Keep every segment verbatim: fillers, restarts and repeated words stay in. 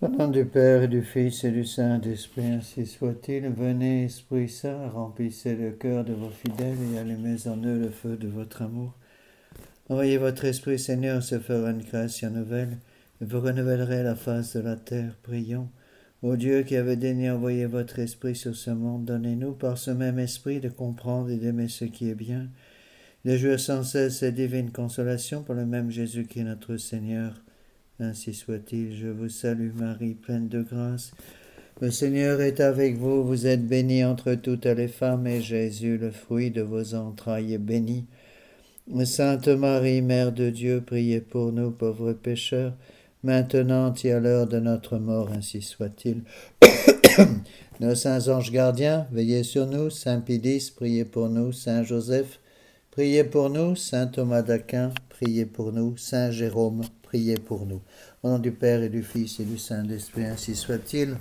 Au nom du Père et du Fils et du Saint-Esprit, ainsi soit-il. Venez, Esprit Saint, remplissez le cœur de vos fidèles et allumez en eux le feu de votre amour. Envoyez votre Esprit, Seigneur, se fera une création nouvelle, et vous renouvellerez la face de la terre. Prions. Ô Dieu qui avez daigné envoyer votre Esprit sur ce monde, donnez-nous par ce même Esprit de comprendre et d'aimer ce qui est bien, de jouir sans cesse cette divine consolation pour le même Jésus-Christ notre Seigneur. Ainsi soit-il. Je vous salue Marie, pleine de grâce. Le Seigneur est avec vous. Vous êtes bénie entre toutes les femmes, et Jésus, le fruit de vos entrailles, est béni. Sainte Marie, Mère de Dieu, priez pour nous pauvres pécheurs, maintenant et à l'heure de notre mort. Ainsi soit-il. Nos saints anges gardiens, veillez sur nous. Saint Pédis, priez pour nous. Saint Joseph, priez pour nous. Saint Thomas d'Aquin, priez pour nous. Saint Jérôme, priez pour nous. Au nom du Père et du Fils et du Saint-Esprit, ainsi soit-il.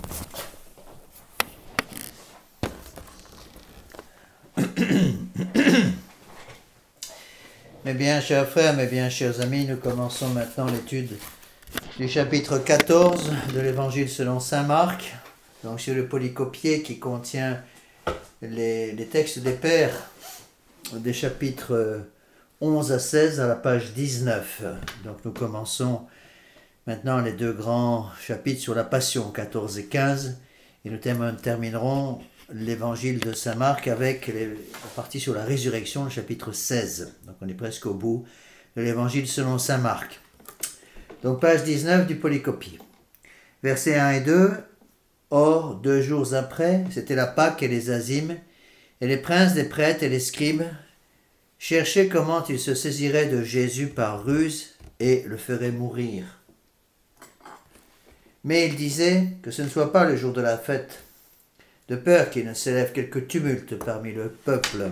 Mes bien chers frères, mes bien chers amis, nous commençons maintenant l'étude du chapitre quatorze de l'Évangile selon saint Marc, donc sur le polycopier qui contient les, les textes des Pères des chapitres onze à seize à la page dix-neuf. Donc nous commençons maintenant les deux grands chapitres sur la Passion, quatorze et quinze, et nous terminerons l'évangile de saint Marc avec les, la partie sur la résurrection, le chapitre seize. Donc on est presque au bout de l'évangile selon saint Marc. Donc page dix-neuf du polycopier. Versets un et deux. Or, deux jours après, c'était la Pâque et les Azymes, et les princes des prêtres et les scribes cherchaient comment ils se saisiraient de Jésus par ruse et le feraient mourir. Mais ils disaient que ce ne soit pas le jour de la fête, de peur qu'il ne s'élève quelque tumulte parmi le peuple.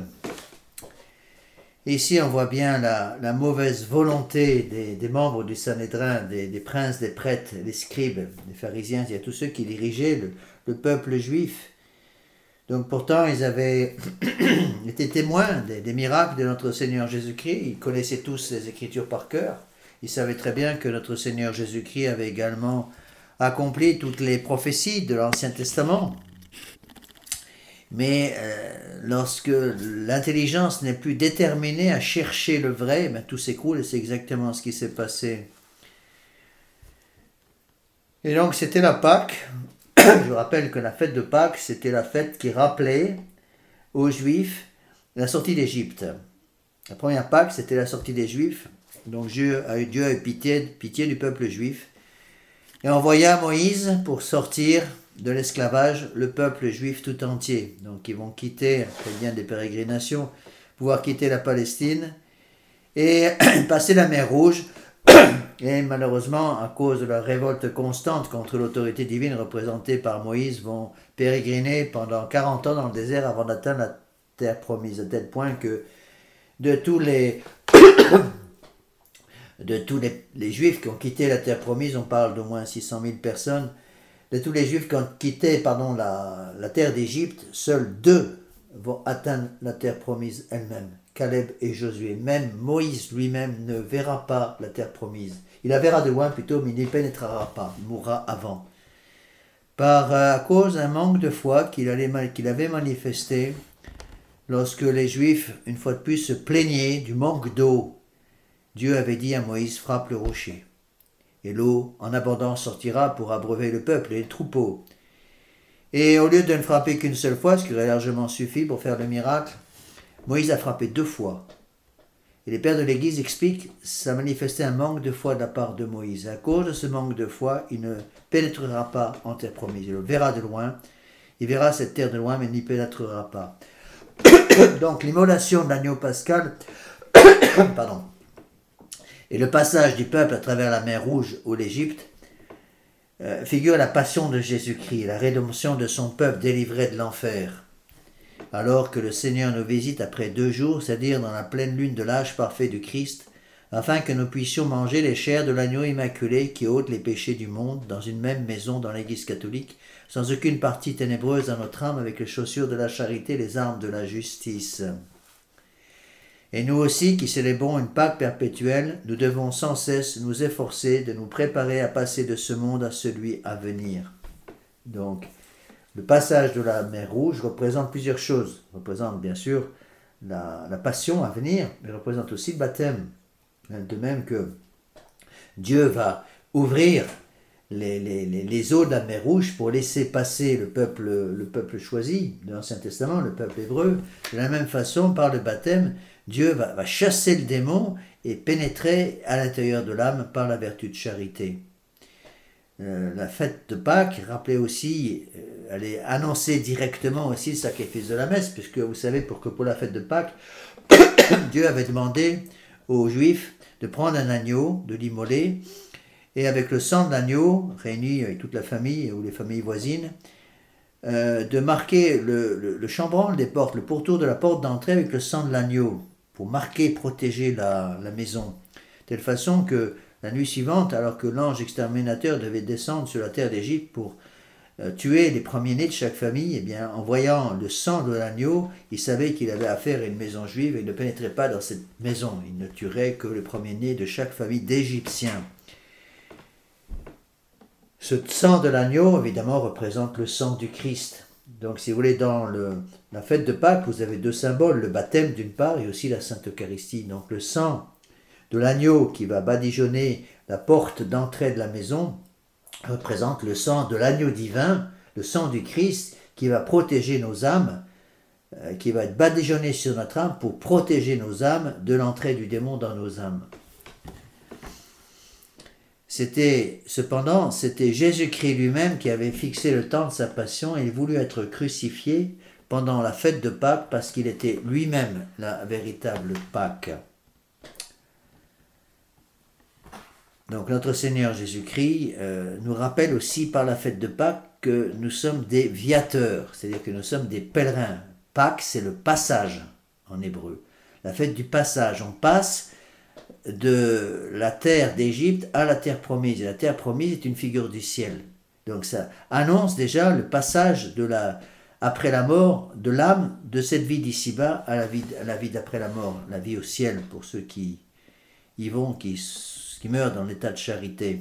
Et ici, on voit bien la, la mauvaise volonté des, des membres du Sanhédrin, des, des princes, des prêtres, des scribes, des pharisiens, il y a tous ceux qui dirigeaient le, le peuple juif. Donc pourtant, ils avaient été témoins des, des miracles de notre Seigneur Jésus-Christ. Ils connaissaient tous les Écritures par cœur. Ils savaient très bien que notre Seigneur Jésus-Christ avait également accompli toutes les prophéties de l'Ancien Testament. Mais euh, lorsque l'intelligence n'est plus déterminée à chercher le vrai, ben, tout s'écroule, et c'est exactement ce qui s'est passé. Et donc c'était la Pâque. Je vous rappelle que la fête de Pâques, c'était la fête qui rappelait aux Juifs la sortie d'Égypte. La première Pâque, c'était la sortie des Juifs. Donc Dieu a eu, Dieu a eu pitié, pitié du peuple juif et envoya Moïse pour sortir de l'esclavage le peuple juif tout entier. Donc ils vont quitter, après bien des pérégrinations, pouvoir quitter la Palestine et passer la mer Rouge. Et malheureusement, à cause de la révolte constante contre l'autorité divine représentée par Moïse, vont pérégriner pendant quarante ans dans le désert avant d'atteindre la terre promise, à tel point que de tous les, de tous les, les Juifs qui ont quitté la terre promise, on parle d'au moins six cent mille personnes, de tous les Juifs qui ont quitté pardon, la, la terre d'Égypte, seuls deux vont atteindre la terre promise elle-même, Caleb et Josué. Même Moïse lui-même ne verra pas la terre promise. Il la verra de loin plutôt, mais il n'y pénétrera pas, il mourra avant. Par, euh, à cause d'un manque de foi qu'il, allait, qu'il avait manifesté lorsque les Juifs, une fois de plus, se plaignaient du manque d'eau. Dieu avait dit à Moïse, frappe le rocher. Et l'eau en abondance sortira pour abreuver le peuple et les troupeaux. Et au lieu de ne frapper qu'une seule fois, ce qui aurait largement suffi pour faire le miracle, Moïse a frappé deux fois. Et les pères de l'Église expliquent que ça manifestait un manque de foi de la part de Moïse. À cause de ce manque de foi, il ne pénétrera pas en terre promise. Il le verra de loin, il verra cette terre de loin, mais il n'y pénétrera pas. Donc l'immolation de l'agneau pascal, pardon, et le passage du peuple à travers la mer Rouge ou l'Égypte euh, figure la passion de Jésus-Christ, la rédemption de son peuple délivré de l'enfer. Alors que le Seigneur nous visite après deux jours, c'est-à-dire dans la pleine lune de l'âge parfait du Christ, afin que nous puissions manger les chairs de l'agneau immaculé qui ôte les péchés du monde dans une même maison dans l'Église catholique, sans aucune partie ténébreuse dans notre âme, avec les chaussures de la charité, les armes de la justice. Et nous aussi qui célébrons une Pâque perpétuelle, nous devons sans cesse nous efforcer de nous préparer à passer de ce monde à celui à venir. Donc, le passage de la mer Rouge représente plusieurs choses. Il représente bien sûr la, la passion à venir, mais il représente aussi le baptême. De même que Dieu va ouvrir les, les, les, les eaux de la mer Rouge pour laisser passer le peuple, le peuple choisi de l'Ancien Testament, le peuple hébreu. De la même façon, par le baptême, Dieu va, va chasser le démon et pénétrer à l'intérieur de l'âme par la vertu de charité. Euh, la fête de Pâques, rappelez aussi, euh, elle est annoncée directement aussi le sacrifice de la messe, puisque vous savez, pour que pour la fête de Pâques, Dieu avait demandé aux Juifs de prendre un agneau, de l'immoler, et avec le sang de l'agneau, réuni avec toute la famille ou les familles voisines, euh, de marquer le, le, le chambranle des portes, le pourtour de la porte d'entrée avec le sang de l'agneau, pour marquer, protéger la, la maison. De telle façon que la nuit suivante, alors que l'ange exterminateur devait descendre sur la terre d'Égypte pour euh, tuer les premiers-nés de chaque famille, eh bien, en voyant le sang de l'agneau, il savait qu'il avait affaire à une maison juive et il ne pénétrait pas dans cette maison. Il ne tuerait que le premier-né de chaque famille d'Égyptiens. Ce sang de l'agneau, évidemment, représente le sang du Christ. Donc, si vous voulez, dans le, la fête de Pâques, vous avez deux symboles, le baptême d'une part et aussi la Sainte Eucharistie. Donc, le sang de l'agneau qui va badigeonner la porte d'entrée de la maison représente le sang de l'agneau divin, le sang du Christ qui va protéger nos âmes, euh, qui va être badigeonné sur notre âme pour protéger nos âmes de l'entrée du démon dans nos âmes. C'était, cependant, c'était Jésus-Christ lui-même qui avait fixé le temps de sa passion et il voulut être crucifié pendant la fête de Pâques parce qu'il était lui-même la véritable Pâque. Donc notre Seigneur Jésus-Christ euh, nous rappelle aussi par la fête de Pâques que nous sommes des viateurs, c'est-à-dire que nous sommes des pèlerins. Pâques, c'est le passage en hébreu. La fête du passage, on passe de la terre d'Égypte à la terre promise. Et la terre promise est une figure du ciel. Donc ça annonce déjà le passage de la, après la mort de l'âme de cette vie d'ici-bas à la vie, à la vie d'après la mort, la vie au ciel pour ceux qui y vont, qui, qui meurent dans l'état de charité.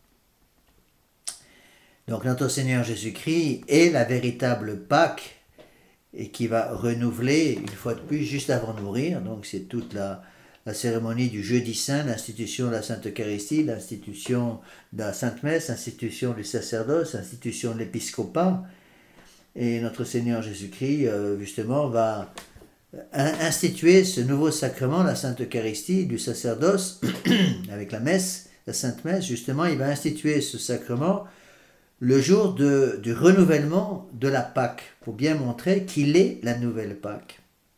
Donc notre Seigneur Jésus-Christ est la véritable Pâque et qui va renouveler une fois de plus juste avant de mourir. Donc c'est toute la la cérémonie du jeudi saint, l'institution de la Sainte Eucharistie, l'institution de la Sainte Messe, l'institution du sacerdoce, l'institution de l'épiscopat. Et notre Seigneur Jésus-Christ, justement, va instituer ce nouveau sacrement, la Sainte Eucharistie, du sacerdoce, avec la messe, la Sainte Messe. Justement, il va instituer ce sacrement le jour de, du renouvellement de la Pâque, pour bien montrer qu'il est la nouvelle Pâque.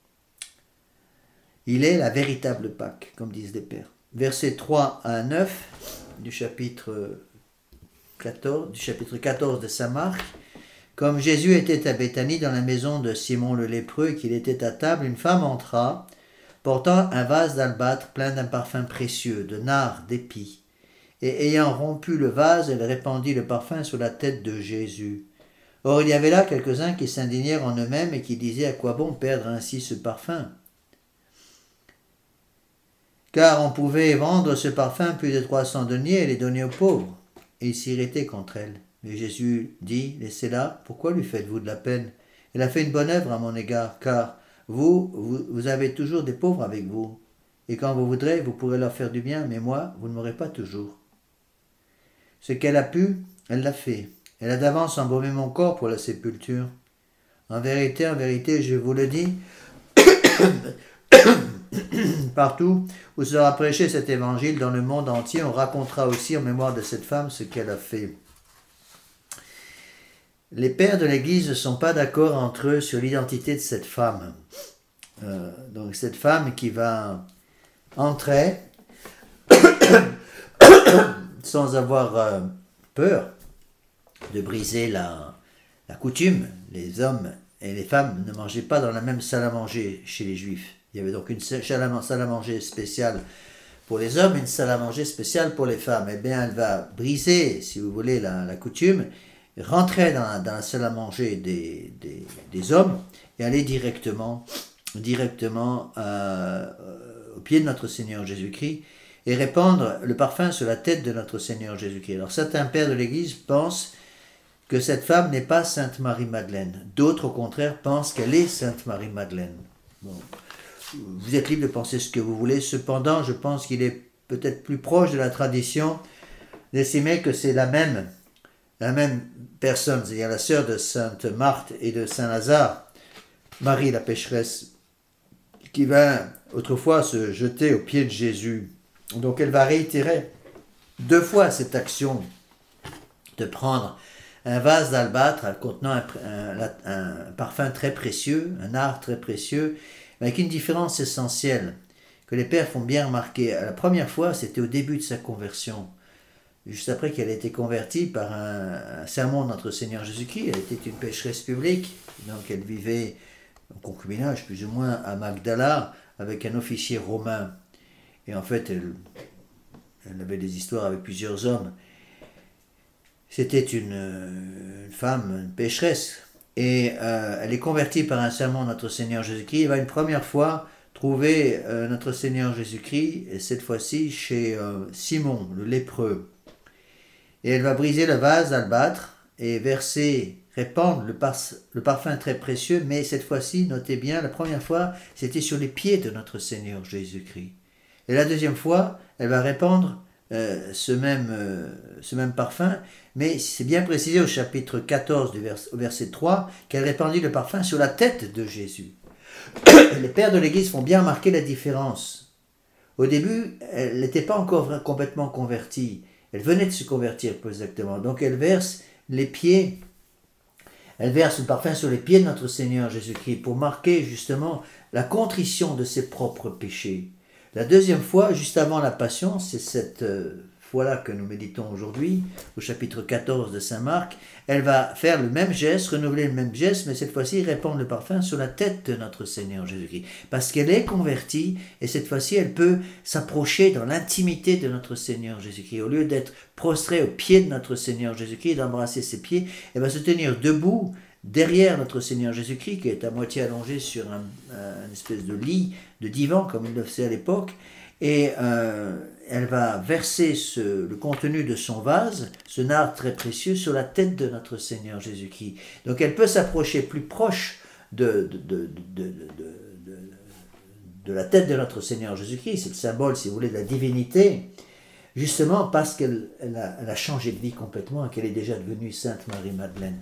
Il est la véritable Pâque, comme disent les pères. Versets trois à neuf du chapitre quatorze, du chapitre quatorze de saint Marc. Comme Jésus était à Béthanie dans la maison de Simon le lépreux et qu'il était à table, une femme entra, portant un vase d'albâtre plein d'un parfum précieux, de nard, d'épis. Et ayant rompu le vase, elle répandit le parfum sur la tête de Jésus. Or il y avait là quelques-uns qui s'indignèrent en eux-mêmes et qui disaient « À quoi bon perdre ainsi ce parfum ?» Car on pouvait vendre ce parfum plus de trois cents deniers et les donner aux pauvres. Et il s'irritait contre elle. Mais Jésus dit, laissez-la, pourquoi lui faites-vous de la peine? Elle a fait une bonne œuvre à mon égard, car vous, vous, vous avez toujours des pauvres avec vous. Et quand vous voudrez, vous pourrez leur faire du bien, mais moi, vous ne m'aurez pas toujours. Ce qu'elle a pu, elle l'a fait. Elle a d'avance embaumé mon corps pour la sépulture. En vérité, en vérité, je vous le dis, partout où sera prêché cet évangile dans le monde entier, on racontera aussi en mémoire de cette femme ce qu'elle a fait. Les pères de l'Église ne sont pas d'accord entre eux sur l'identité de cette femme. Euh, donc cette femme qui va entrer sans avoir euh, peur de briser la, la coutume. Les hommes et les femmes ne mangeaient pas dans la même salle à manger chez les Juifs. Il y avait donc une salle à manger spéciale pour les hommes et une salle à manger spéciale pour les femmes. Eh bien, elle va briser, si vous voulez, la, la coutume, rentrer dans, dans la salle à manger des, des, des hommes et aller directement directement à, au pied de notre Seigneur Jésus-Christ et répandre le parfum sur la tête de notre Seigneur Jésus-Christ. Alors certains pères de l'Église pensent que cette femme n'est pas Sainte Marie-Madeleine. D'autres, au contraire, pensent qu'elle est Sainte Marie-Madeleine. Bon. Vous êtes libre de penser ce que vous voulez. Cependant, je pense qu'il est peut-être plus proche de la tradition d'estimer que c'est la même, la même personne, c'est-à-dire la sœur de Sainte Marthe et de Saint Lazare, Marie la pécheresse, qui va autrefois se jeter aux pieds de Jésus. Donc elle va réitérer deux fois cette action de prendre un vase d'albâtre contenant un, un, un parfum très précieux, un art très précieux, avec une différence essentielle que les pères font bien remarquer. La première fois, c'était au début de sa conversion, juste après qu'elle a été convertie par un, un sermon de notre Seigneur Jésus-Christ. Elle était une pécheresse publique, donc elle vivait en concubinage plus ou moins à Magdala avec un officier romain. Et en fait, elle, elle avait des histoires avec plusieurs hommes. C'était une, une femme, une pécheresse. Et euh, elle est convertie par un sermon de notre Seigneur Jésus-Christ. Elle va une première fois trouver euh, notre Seigneur Jésus-Christ, et cette fois-ci chez euh, Simon, le lépreux. Et elle va briser le vase d'albâtre et verser, répandre le, par, le parfum très précieux, mais cette fois-ci, notez bien, la première fois, c'était sur les pieds de notre Seigneur Jésus-Christ. Et la deuxième fois, elle va répandre euh, ce, même, euh, ce même parfum, mais c'est bien précisé au chapitre quatorze, du vers, au verset trois, qu'elle répandit le parfum sur la tête de Jésus. Les pères de l'Église font bien remarquer la différence. Au début, elle n'était pas encore complètement convertie. Elle venait de se convertir, plus exactement. Donc elle verse les pieds, elle verse le parfum sur les pieds de notre Seigneur Jésus-Christ pour marquer justement la contrition de ses propres péchés. La deuxième fois, juste avant la Passion, c'est cette euh, fois-là que nous méditons aujourd'hui, au chapitre quatorze de saint Marc, elle va faire le même geste, renouveler le même geste, mais cette fois-ci répandre le parfum sur la tête de notre Seigneur Jésus-Christ. Parce qu'elle est convertie, et cette fois-ci, elle peut s'approcher dans l'intimité de notre Seigneur Jésus-Christ. Au lieu d'être prostrée au pied de notre Seigneur Jésus-Christ, d'embrasser ses pieds, elle va se tenir debout, derrière notre Seigneur Jésus-Christ, qui est à moitié allongé sur un, un espèce de lit, de divan, comme il le faisait à l'époque, et euh, elle va verser ce, le contenu de son vase, ce nard très précieux, sur la tête de notre Seigneur Jésus-Christ. Donc elle peut s'approcher plus proche de, de, de, de, de, de, de, de la tête de notre Seigneur Jésus-Christ, c'est le symbole, si vous voulez, de la divinité, justement parce qu'elle elle a, elle a changé de vie complètement et qu'elle est déjà devenue Sainte Marie-Madeleine.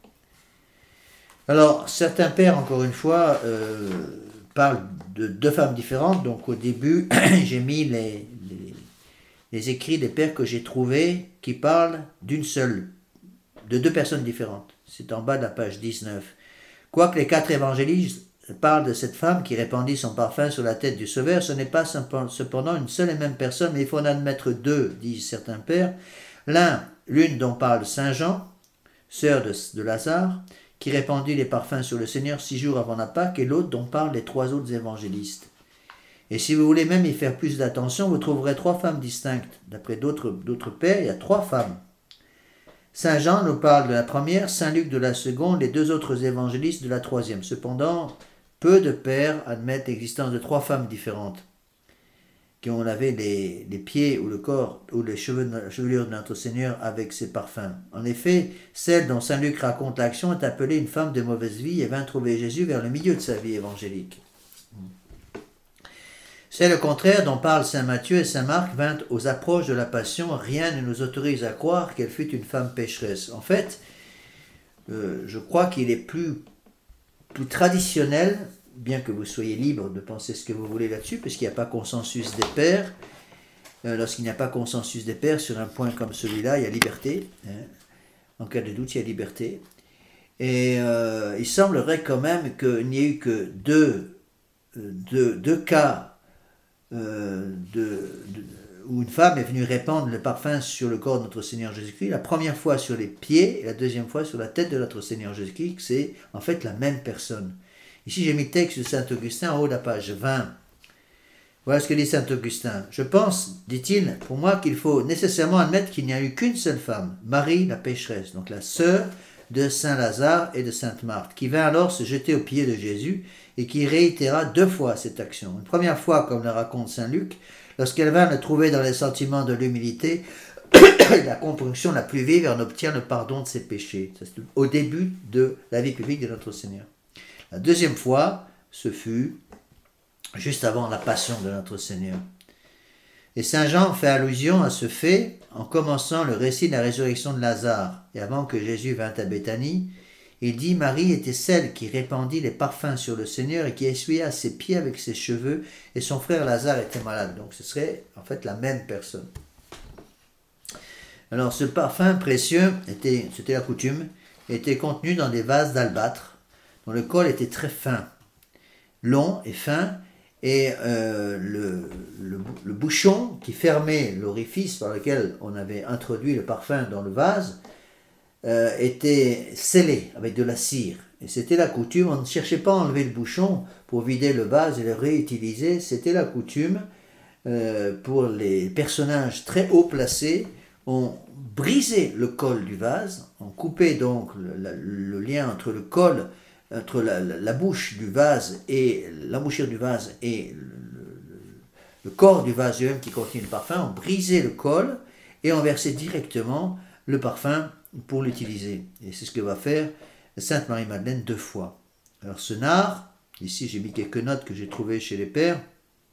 Alors, certains pères, encore une fois, euh, parlent de deux femmes différentes. Donc, au début, j'ai mis les, les, les écrits des pères que j'ai trouvés qui parlent d'une seule, de deux personnes différentes. C'est en bas de la page dix-neuf. Quoique les quatre évangélistes parlent de cette femme qui répandit son parfum sur la tête du Sauveur, ce n'est pas cependant une seule et même personne, mais il faut en admettre deux, disent certains pères. L'un, l'une dont parle Saint Jean, sœur de, de Lazare, qui répandit les parfums sur le Seigneur six jours avant la Pâque, et l'autre dont parlent les trois autres évangélistes. Et si vous voulez même y faire plus d'attention, vous trouverez trois femmes distinctes. D'après d'autres, d'autres pères, il y a trois femmes. Saint Jean nous parle de la première, Saint Luc de la seconde, les deux autres évangélistes de la troisième. Cependant, peu de pères admettent l'existence de trois femmes différentes, qui ont lavé les, les pieds ou le corps ou les cheveux, la chevelure de notre Seigneur avec ses parfums. En effet, celle dont saint Luc raconte l'action est appelée une femme de mauvaise vie et vint trouver Jésus vers le milieu de sa vie évangélique. C'est le contraire dont parlent saint Matthieu et saint Marc vint aux approches de la Passion. Rien ne nous autorise à croire qu'elle fut une femme pécheresse. En fait, euh, je crois qu'il est plus, plus traditionnel, bien que vous soyez libre de penser ce que vous voulez là-dessus, puisqu'il n'y a pas consensus des pères. Euh, lorsqu'il n'y a pas consensus des pères sur un point comme celui-là, il y a liberté. Hein. En cas de doute, il y a liberté. Et euh, il semblerait quand même qu'il n'y ait eu que deux, deux, deux cas euh, de, de, où une femme est venue répandre le parfum sur le corps de notre Seigneur Jésus-Christ. La première fois sur les pieds et la deuxième fois sur la tête de notre Seigneur Jésus-Christ. C'est en fait la même personne. Ici, j'ai mis le texte de saint Augustin en haut de la page vingt. Voilà ce que dit saint Augustin. Je pense, dit-il, pour moi qu'il faut nécessairement admettre qu'il n'y a eu qu'une seule femme, Marie la pécheresse, donc la sœur de Saint Lazare et de Sainte Marthe, qui vint alors se jeter aux pieds de Jésus et qui réitéra deux fois cette action. Une première fois, comme le raconte Saint Luc, lorsqu'elle vint le trouver dans les sentiments de l'humilité et la compréhension la plus vive, et en obtient le pardon de ses péchés. C'est au début de la vie publique de notre Seigneur. La deuxième fois, ce fut juste avant la passion de notre Seigneur. Et Saint Jean fait allusion à ce fait en commençant le récit de la résurrection de Lazare. Et avant que Jésus vînt à Béthanie, il dit « Marie était celle qui répandit les parfums sur le Seigneur et qui essuya ses pieds avec ses cheveux, et son frère Lazare était malade. » Donc ce serait en fait la même personne. Alors ce parfum précieux, était, c'était la coutume, était contenu dans des vases d'albâtre, dont le col était très fin, long et fin, et euh, le, le, le bouchon qui fermait l'orifice par lequel on avait introduit le parfum dans le vase euh, était scellé avec de la cire. Et c'était la coutume, on ne cherchait pas à enlever le bouchon pour vider le vase et le réutiliser, c'était la coutume euh, pour les personnages très haut placés. On brisait le col du vase, on coupait donc le, le, le lien entre le col, entre la, la, la bouche du vase et l'embouchure du vase et le, le, le corps du vase lui-même qui contient le parfum, on brisait le col et on versait directement le parfum pour l'utiliser. Et c'est ce que va faire Sainte Marie-Madeleine deux fois. Alors ce nard, ici j'ai mis quelques notes que j'ai trouvées chez les pères,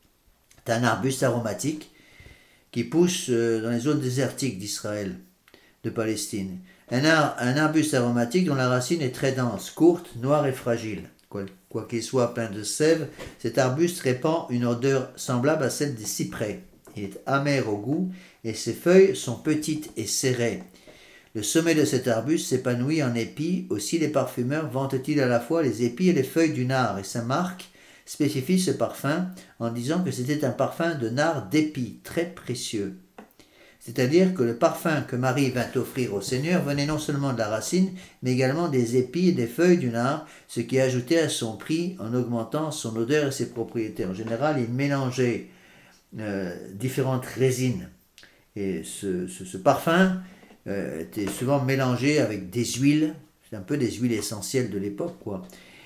c'est un arbuste aromatique qui pousse dans les zones désertiques d'Israël, de Palestine. Un, ar, un arbuste aromatique dont la racine est très dense, courte, noire et fragile. Quoi qu'il soit plein de sève, cet arbuste répand une odeur semblable à celle des cyprès. Il est amer au goût et ses feuilles sont petites et serrées. Le sommet de cet arbuste s'épanouit en épis. Aussi les parfumeurs vantent-ils à la fois les épis et les feuilles du nard. Et saint Marc spécifie ce parfum en disant que c'était un parfum de nard d'épi, très précieux. C'est-à-dire que le parfum que Marie vint offrir au Seigneur venait non seulement de la racine, mais également des épis et des feuilles du nard, ce qui ajoutait à son prix en augmentant son odeur et ses propriétés. En général, il mélangeait euh, différentes résines. Et ce, ce, ce parfum euh, était souvent mélangé avec des huiles, c'est un peu des huiles essentielles de l'époque, quoi.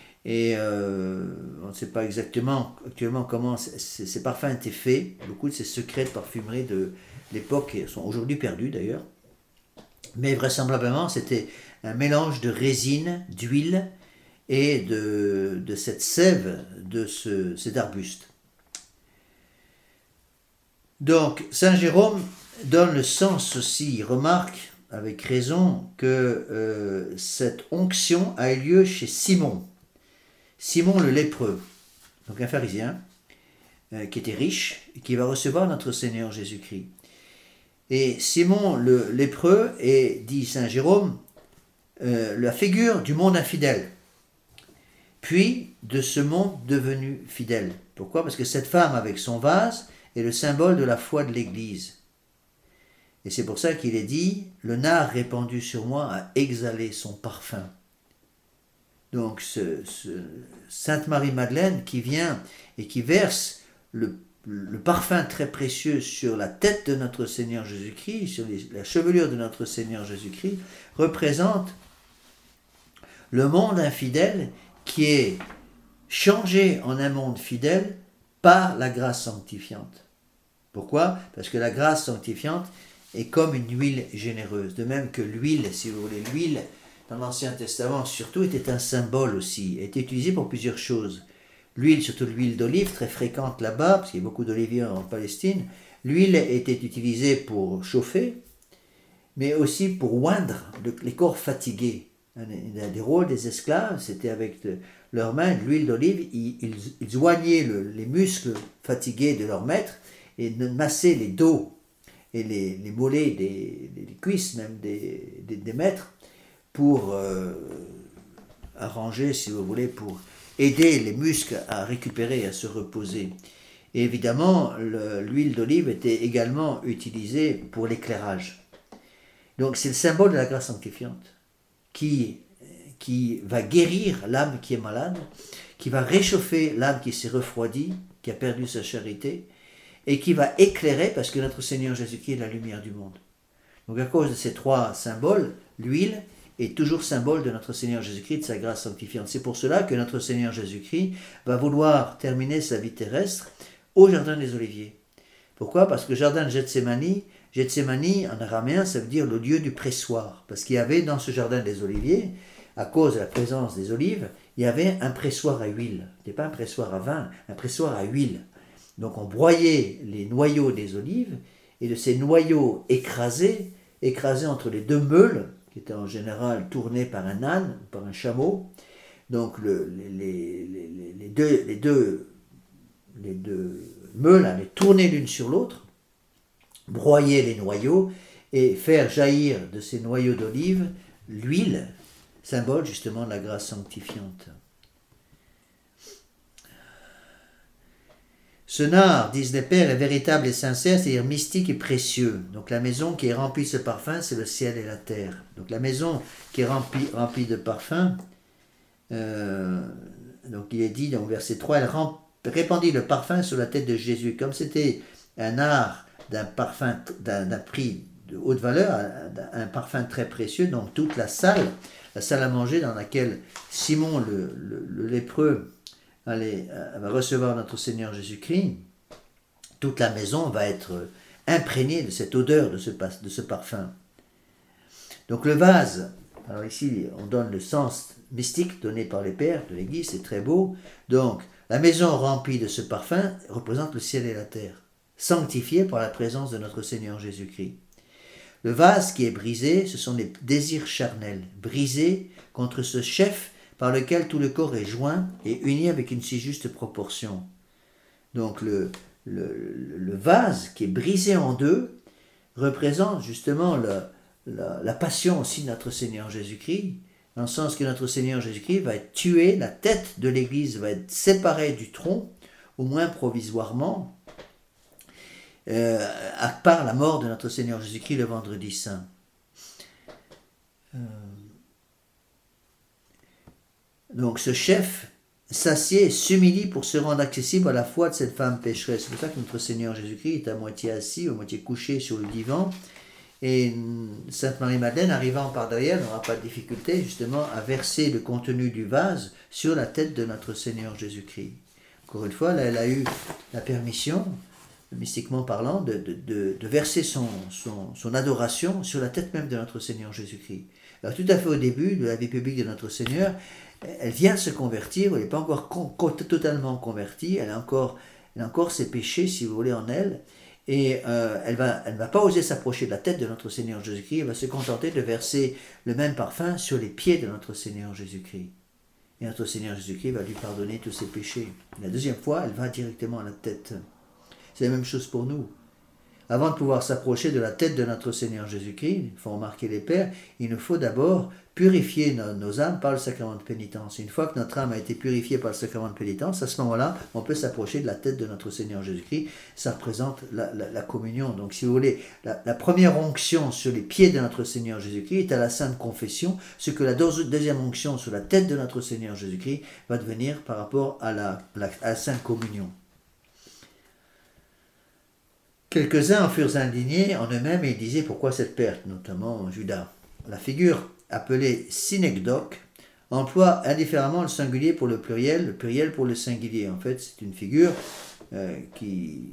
Et euh, on ne sait pas exactement actuellement comment c- c- ces parfums étaient faits. Beaucoup de ces secrets de parfumerie de l'époque sont aujourd'hui perdus d'ailleurs. Mais vraisemblablement, c'était un mélange de résine, d'huile et de, de cette sève de ce, cet arbuste. Donc, Saint Jérôme donne le sens aussi, il remarque avec raison que euh, cette onction a eu lieu chez Simon. Simon le lépreux, donc un pharisien, euh, qui était riche et qui va recevoir notre Seigneur Jésus-Christ. Et Simon le lépreux est, dit saint Jérôme, euh, la figure du monde infidèle, puis de ce monde devenu fidèle. Pourquoi ? Parce que cette femme avec son vase est le symbole de la foi de l'Église. Et c'est pour ça qu'il est dit, le nard répandu sur moi a exhalé son parfum. Donc, ce, ce, Sainte Marie-Madeleine qui vient et qui verse le, le parfum très précieux sur la tête de notre Seigneur Jésus-Christ, sur les, la chevelure de notre Seigneur Jésus-Christ, représente le monde infidèle qui est changé en un monde fidèle par la grâce sanctifiante. Pourquoi ? Parce que la grâce sanctifiante est comme une huile généreuse. De même que l'huile, si vous voulez, l'huile dans l'Ancien Testament, surtout, était un symbole aussi, était utilisé pour plusieurs choses. L'huile, surtout l'huile d'olive, très fréquente là-bas, parce qu'il y a beaucoup d'oliviers en Palestine, l'huile était utilisée pour chauffer, mais aussi pour oindre le, les corps fatigués. Un des rôles des esclaves, c'était avec de, leurs mains, de l'huile d'olive, ils, ils, ils oignaient le, les muscles fatigués de leur maître et massaient les dos et les, les mollets, des, les cuisses même des, des, des maîtres, pour euh, arranger, si vous voulez, pour aider les muscles à récupérer, à se reposer. Et évidemment, le, l'huile d'olive était également utilisée pour l'éclairage. Donc c'est le symbole de la grâce sanctifiante qui, qui va guérir l'âme qui est malade, qui va réchauffer l'âme qui s'est refroidie, qui a perdu sa charité, et qui va éclairer, parce que notre Seigneur Jésus-Christ est la lumière du monde. Donc à cause de ces trois symboles, l'huile est toujours symbole de notre Seigneur Jésus-Christ, de sa grâce sanctifiante. C'est pour cela que notre Seigneur Jésus-Christ va vouloir terminer sa vie terrestre au Jardin des Oliviers. Pourquoi? Parce que le Jardin de Gethsémani, Gethsémani en araméen, ça veut dire le lieu du pressoir. Parce qu'il y avait dans ce Jardin des Oliviers, à cause de la présence des olives, il y avait un pressoir à huile. Ce n'était pas un pressoir à vin, un pressoir à huile. Donc on broyait les noyaux des olives, et de ces noyaux écrasés, écrasés entre les deux meules, qui étaient en général tournées par un âne ou par un chameau, donc le, les, les, les, les, deux, les, deux, les deux meules allaient tourner l'une sur l'autre, broyer les noyaux et faire jaillir de ces noyaux d'olive l'huile, symbole justement de la grâce sanctifiante. Ce nard, disent les pères, est véritable et sincère, c'est-à-dire mystique et précieux. Donc la maison qui est remplie de ce parfum, c'est le ciel et la terre. Donc la maison qui est remplie, remplie de parfum, euh, donc il est dit dans le verset trois, elle répandit le parfum sur la tête de Jésus. Comme c'était un nard d'un parfum, d'un, d'un prix de haute valeur, un, un parfum très précieux, donc toute la salle, la salle à manger dans laquelle Simon le, le, le lépreux allez, va recevoir notre Seigneur Jésus-Christ, toute la maison va être imprégnée de cette odeur, de ce, de ce parfum. Donc le vase, alors ici on donne le sens mystique donné par les pères de l'Église, c'est très beau. Donc la maison remplie de ce parfum représente le ciel et la terre, sanctifiée par la présence de notre Seigneur Jésus-Christ. Le vase qui est brisé, ce sont les désirs charnels, brisés contre ce chef par lequel tout le corps est joint et uni avec une si juste proportion. Donc le, le, le vase qui est brisé en deux représente justement le, la, la passion aussi de notre Seigneur Jésus-Christ, dans le sens que notre Seigneur Jésus-Christ va être tué, la tête de l'Église va être séparée du tronc, au moins provisoirement, euh, à part la mort de notre Seigneur Jésus-Christ le vendredi saint. Euh, Donc ce chef s'assied et s'humilie pour se rendre accessible à la foi de cette femme pécheresse. C'est pour ça que notre Seigneur Jésus-Christ est à moitié assis, à moitié couché sur le divan. Et Sainte Marie-Madeleine, arrivant par derrière, n'aura pas de difficulté justement à verser le contenu du vase sur la tête de notre Seigneur Jésus-Christ. Encore une fois, là, elle a eu la permission, mystiquement parlant, de, de, de, de verser son, son, son adoration sur la tête même de notre Seigneur Jésus-Christ. Alors tout à fait au début de la vie publique de notre Seigneur, elle vient de se convertir, elle n'est pas encore con, totalement convertie, elle a, encore, elle a encore ses péchés, si vous voulez, en elle, et euh, elle ne va, elle va pas oser s'approcher de la tête de notre Seigneur Jésus-Christ, elle va se contenter de verser le même parfum sur les pieds de notre Seigneur Jésus-Christ. Et notre Seigneur Jésus-Christ va lui pardonner tous ses péchés. La deuxième fois, elle va directement à la tête. C'est la même chose pour nous. Avant de pouvoir s'approcher de la tête de notre Seigneur Jésus-Christ, il faut remarquer les pères, il nous faut d'abord purifier nos, nos âmes par le sacrement de pénitence. Une fois que notre âme a été purifiée par le sacrement de pénitence, à ce moment-là, on peut s'approcher de la tête de notre Seigneur Jésus-Christ. Ça représente la, la, la communion. Donc, si vous voulez, la, la première onction sur les pieds de notre Seigneur Jésus-Christ est à la Sainte Confession, ce que la deuxième onction sur la tête de notre Seigneur Jésus-Christ va devenir par rapport à la, la, à la Sainte Communion. Quelques-uns en furent indignés en eux-mêmes et ils disaient pourquoi cette perte, notamment Judas. La figure appelée synecdoque emploie indifféremment le singulier pour le pluriel, le pluriel pour le singulier. En fait, c'est une figure euh, qui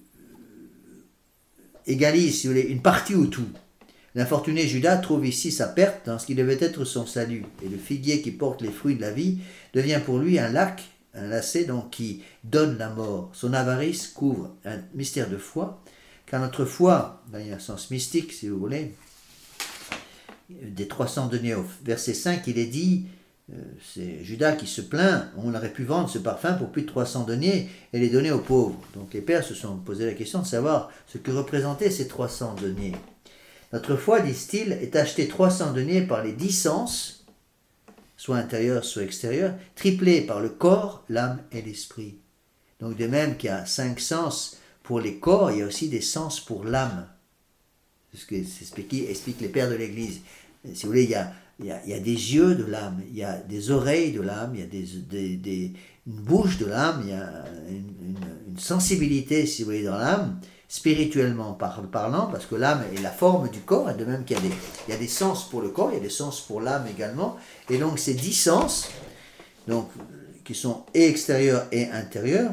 égalise, si vous voulez, une partie au tout. L'infortuné Judas trouve ici sa perte dans ce qui devait être son salut. Et le figuier qui porte les fruits de la vie devient pour lui un lac, un lacet donc qui donne la mort. Son avarice couvre un mystère de foi, car notre foi, dans un sens mystique si vous voulez, des trois cents deniers au verset cinq, il est dit, euh, c'est Judas qui se plaint, on aurait pu vendre ce parfum pour plus de trois cents deniers et les donner aux pauvres. Donc les pères se sont posé la question de savoir ce que représentaient ces trois cents deniers. Notre foi, disent-ils, est achetée trois cents deniers par les dix sens, soit intérieur, soit extérieur, triplés par le corps, l'âme et l'esprit. Donc de même qu'il y a cinq sens pour les corps, il y a aussi des sens pour l'âme. C'est ce que expliquent explique les pères de l'Église. Si vous voulez, il y a, il y a, il y a des yeux de l'âme, il y a des oreilles de l'âme, il y a des, des, des, une bouche de l'âme, il y a une, une, une sensibilité, si vous voulez, dans l'âme, spirituellement par, parlant, parce que l'âme est la forme du corps, et de même qu'il y a, des, il y a des sens pour le corps, il y a des sens pour l'âme également, et donc ces dix sens, donc, qui sont et extérieurs et intérieurs,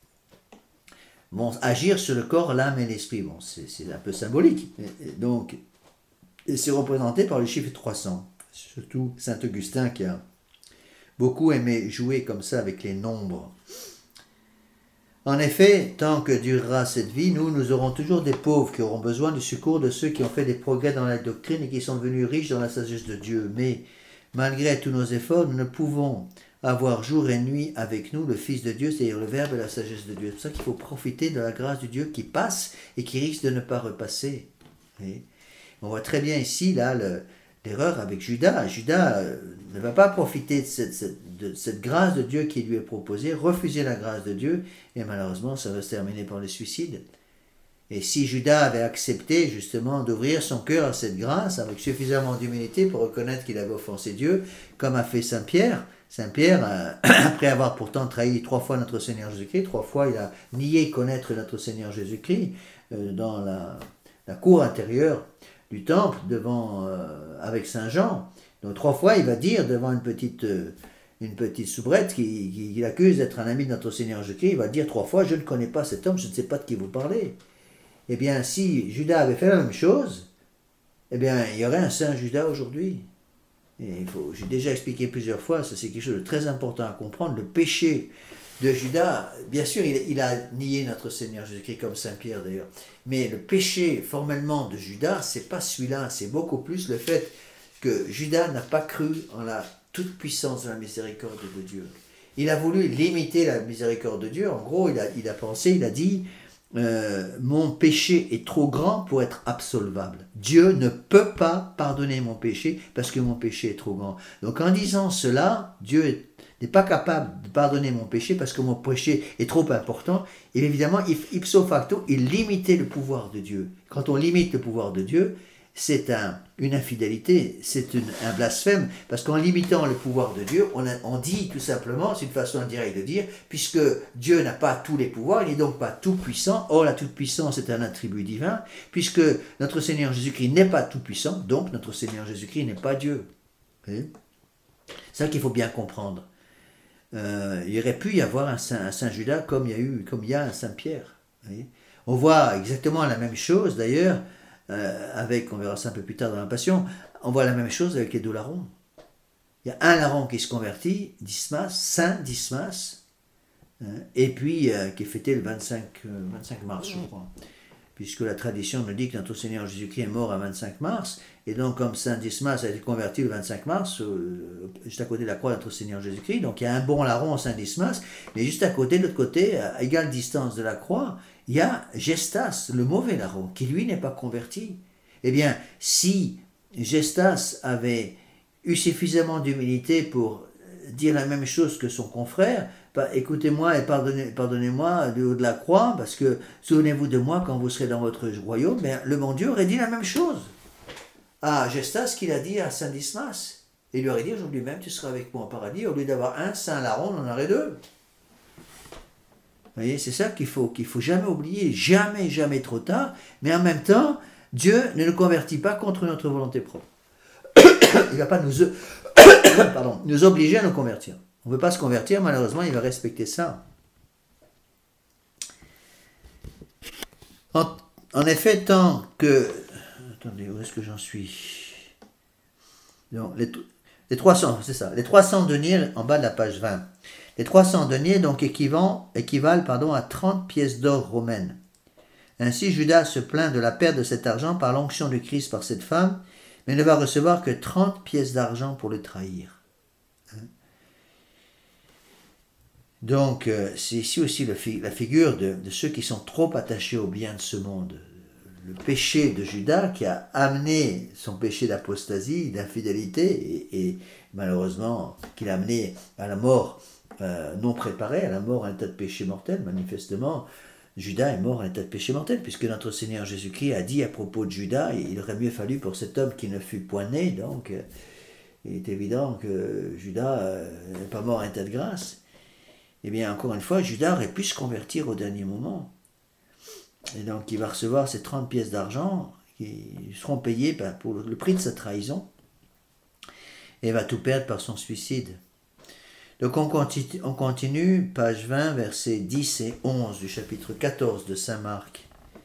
vont agir sur le corps, l'âme et l'esprit. Bon, c'est, c'est un peu symbolique, et, et donc, et c'est représenté par le chiffre trois cents, surtout Saint Augustin qui a beaucoup aimé jouer comme ça avec les nombres. En effet, tant que durera cette vie, nous, nous aurons toujours des pauvres qui auront besoin du secours de ceux qui ont fait des progrès dans la doctrine et qui sont devenus riches dans la sagesse de Dieu. Mais, malgré tous nos efforts, nous ne pouvons avoir jour et nuit avec nous le Fils de Dieu, c'est-à-dire le Verbe et la sagesse de Dieu. C'est pour ça qu'il faut profiter de la grâce du Dieu qui passe et qui risque de ne pas repasser. Et on voit très bien ici, là, le, l'erreur avec Judas. Judas euh, ne va pas profiter de cette, cette, de cette grâce de Dieu qui lui est proposée, refuser la grâce de Dieu, et malheureusement, ça va se terminer par le suicide. Et si Judas avait accepté justement d'ouvrir son cœur à cette grâce, avec suffisamment d'humilité pour reconnaître qu'il avait offensé Dieu, comme a fait Saint Pierre, Saint Pierre, euh, après avoir pourtant trahi trois fois notre Seigneur Jésus-Christ, trois fois il a nié connaître notre Seigneur Jésus-Christ euh, dans la, la cour intérieure du temple, devant, euh, avec Saint Jean. Donc trois fois, il va dire devant une petite, euh, une petite soubrette qui, qui, qui l'accuse d'être un ami de notre Seigneur Jésus-Christ, il va dire trois fois, je ne connais pas cet homme, je ne sais pas de qui vous parlez. Eh bien, si Judas avait fait la même chose, eh bien, il y aurait un Saint Judas aujourd'hui. Et il faut, j'ai déjà expliqué plusieurs fois, ça c'est quelque chose de très important à comprendre, le péché de Judas, bien sûr, il, il a nié notre Seigneur Jésus-Christ, comme Saint Pierre d'ailleurs, mais le péché formellement de Judas, c'est pas celui-là, c'est beaucoup plus le fait que Judas n'a pas cru en la toute-puissance de la miséricorde de Dieu. Il a voulu limiter la miséricorde de Dieu, en gros, il a, il a pensé, il a dit, euh, mon péché est trop grand pour être absolvable. Dieu ne peut pas pardonner mon péché parce que mon péché est trop grand. Donc en disant cela, Dieu est n'est pas capable de pardonner mon péché parce que mon péché est trop important. Et évidemment, ipso facto, il limitait le pouvoir de Dieu. Quand on limite le pouvoir de Dieu, c'est un, une infidélité, c'est une, un blasphème, parce qu'en limitant le pouvoir de Dieu, on, a, on dit tout simplement, c'est une façon indirecte de dire, puisque Dieu n'a pas tous les pouvoirs, il n'est donc pas tout puissant, or la toute-puissance est un attribut divin, puisque notre Seigneur Jésus-Christ n'est pas tout puissant, donc notre Seigneur Jésus-Christ n'est pas Dieu. C'est ça qu'il faut bien comprendre. Euh, il aurait pu y avoir un Saint, un Saint Judas comme il y a eu, comme il y a un Saint Pierre. Voyez. On voit exactement la même chose d'ailleurs euh, avec, on verra ça un peu plus tard dans la Passion, on voit la même chose avec les deux larrons. Il y a un larron qui se convertit, Dismas, Saint Dismas, hein, et puis euh, qui est fêté le vingt-cinq mars, je crois. Puisque la tradition nous dit que notre Seigneur Jésus-Christ est mort le vingt-cinq mars, et donc comme Saint Dismas a été converti le vingt-cinq mars, euh, juste à côté de la croix de notre Seigneur Jésus-Christ, donc il y a un bon larron Saint Dismas, mais juste à côté, de l'autre côté, à égale distance de la croix, il y a Gestas, le mauvais larron, qui lui n'est pas converti. Eh bien, si Gestas avait eu suffisamment d'humilité pour dire la même chose que son confrère, bah, écoutez-moi et pardonnez, pardonnez-moi du haut de la croix, parce que souvenez-vous de moi quand vous serez dans votre royaume, ben, le bon Dieu aurait dit la même chose à Gestas qu'il a dit à Saint Dismas. Il lui aurait dit aujourd'hui même tu seras avec moi au paradis, au lieu d'avoir un saint larron, on en aurait deux. Vous voyez, c'est ça qu'il faut, qu'il faut jamais oublier, jamais, jamais trop tard, mais en même temps, Dieu ne nous convertit pas contre notre volonté propre. Il ne va pas nous, pardon, nous obliger à nous convertir. On ne veut pas se convertir, malheureusement, il va respecter ça. En, en effet, tant que... Attendez, où est-ce que j'en suis? Non, les, les trois cents, c'est ça. Les trois cents deniers, en bas de la page vingt. Les trois cents deniers, donc, équivalent, équivalent pardon, à trente pièces d'or romaines. Ainsi, Judas se plaint de la perte de cet argent par l'onction du Christ par cette femme, mais ne va recevoir que trente pièces d'argent pour le trahir. Hein? Donc, euh, c'est ici aussi le, la figure de, de ceux qui sont trop attachés aux biens de ce monde. Le péché de Judas qui a amené son péché d'apostasie, d'infidélité, et, et malheureusement qui l'a amené à la mort euh, non préparée, à la mort à un tas de péché mortel. Manifestement, Judas est mort à un tas de péché mortel, puisque notre Seigneur Jésus-Christ a dit à propos de Judas, il aurait mieux fallu pour cet homme qui ne fût point né, donc il est évident que Judas n'est pas mort à un tas de grâce. Eh bien, encore une fois, Judas aurait pu se convertir au dernier moment. Et donc il va recevoir ces trente pièces d'argent qui seront payées pour le prix de sa trahison. Et va tout perdre par son suicide. Donc on continue, on continue, page vingt, versets dix et onze du chapitre quatorze de saint Marc.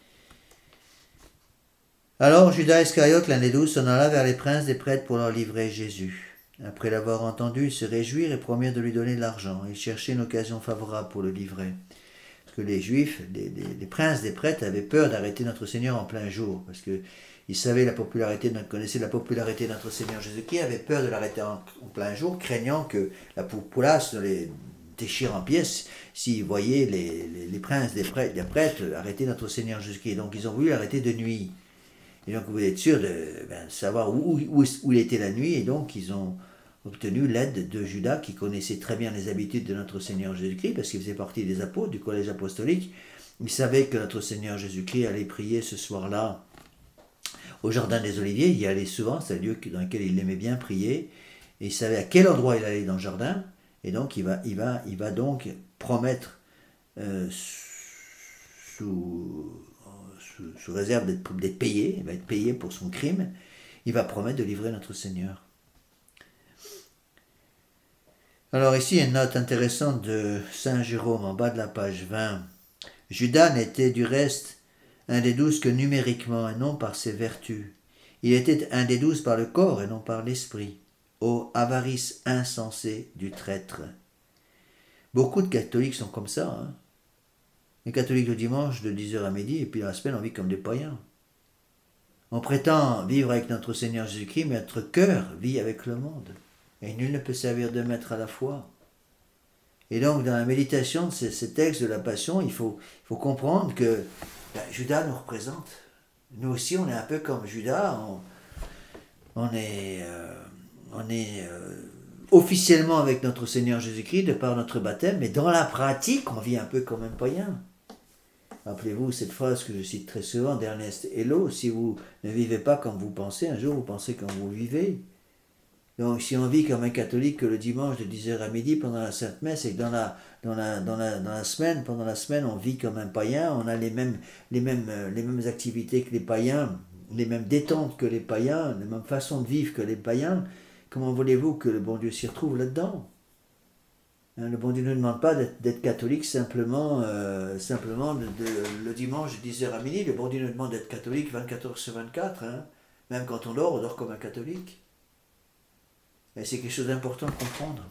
Alors Judas Iscariote, l'un des douze, s'en alla vers les princes des prêtres pour leur livrer Jésus. Après l'avoir entendu, ils se réjouirent et promirent de lui donner de l'argent. Ils cherchaient une occasion favorable pour le livrer. Parce que les Juifs, les, les, les princes des prêtres avaient peur d'arrêter notre Seigneur en plein jour, parce que ils savaient la popularité, connaissaient la popularité de notre Seigneur Jésus-Christ, avaient peur de l'arrêter en, en plein jour, craignant que la populace les déchire en pièces s'ils voyaient les, les, les princes des prêtres, des prêtres arrêter notre Seigneur Jésus-Christ. Donc ils ont voulu l'arrêter de nuit. Et donc vous êtes sûr de ben, savoir où, où, où il était la nuit, et donc ils ont obtenu l'aide de Judas, qui connaissait très bien les habitudes de notre Seigneur Jésus-Christ, parce qu'il faisait partie des apôtres, du collège apostolique. Il savait que notre Seigneur Jésus-Christ allait prier ce soir-là au Jardin des Oliviers. Il y allait souvent, c'est un lieu dans lequel il aimait bien prier, et il savait à quel endroit il allait dans le jardin, et donc il va, il va, il va donc promettre, euh, sous, sous, sous réserve d'être, d'être payé, il va être payé pour son crime, il va promettre de livrer notre Seigneur. Alors ici, une note intéressante de saint Jérôme, en bas de la page vingt. Judas n'était du reste un des douze que numériquement et non par ses vertus. Il était un des douze par le corps et non par l'esprit. Ô avarice insensée du traître. Beaucoup de catholiques sont comme ça. Hein. Les catholiques le dimanche de dix heures à midi, et puis la semaine on vit comme des païens. On prétend vivre avec notre Seigneur Jésus-Christ, mais notre cœur vit avec le monde. Et nul ne peut servir de maître à la fois. Et donc, dans la méditation de ces, ces textes de la Passion, il faut, il faut comprendre que ben, Judas nous représente. Nous aussi, on est un peu comme Judas. On, on est, euh, on est euh, officiellement avec notre Seigneur Jésus-Christ de par notre baptême, mais dans la pratique, on vit un peu comme un païen. Rappelez-vous cette phrase que je cite très souvent d'Ernest Hello, si vous ne vivez pas comme vous pensez, un jour vous pensez comme vous vivez. Donc si on vit comme un catholique que le dimanche de dix heures à midi pendant la Sainte Messe, et que dans la, dans la, dans la, dans la semaine, pendant la semaine, on vit comme un païen, on a les mêmes, les mêmes, les mêmes activités que les païens, les mêmes détentes que les païens, les mêmes façons de vivre que les païens, comment voulez-vous que le bon Dieu s'y retrouve là-dedans? Hein, le bon Dieu ne demande pas d'être, d'être catholique simplement, euh, simplement de, de, le dimanche de dix heures à midi, le bon Dieu nous demande d'être catholique vingt-quatre heures sur vingt-quatre, hein. Même quand on dort, on dort comme un catholique. Et c'est quelque chose d'important de comprendre.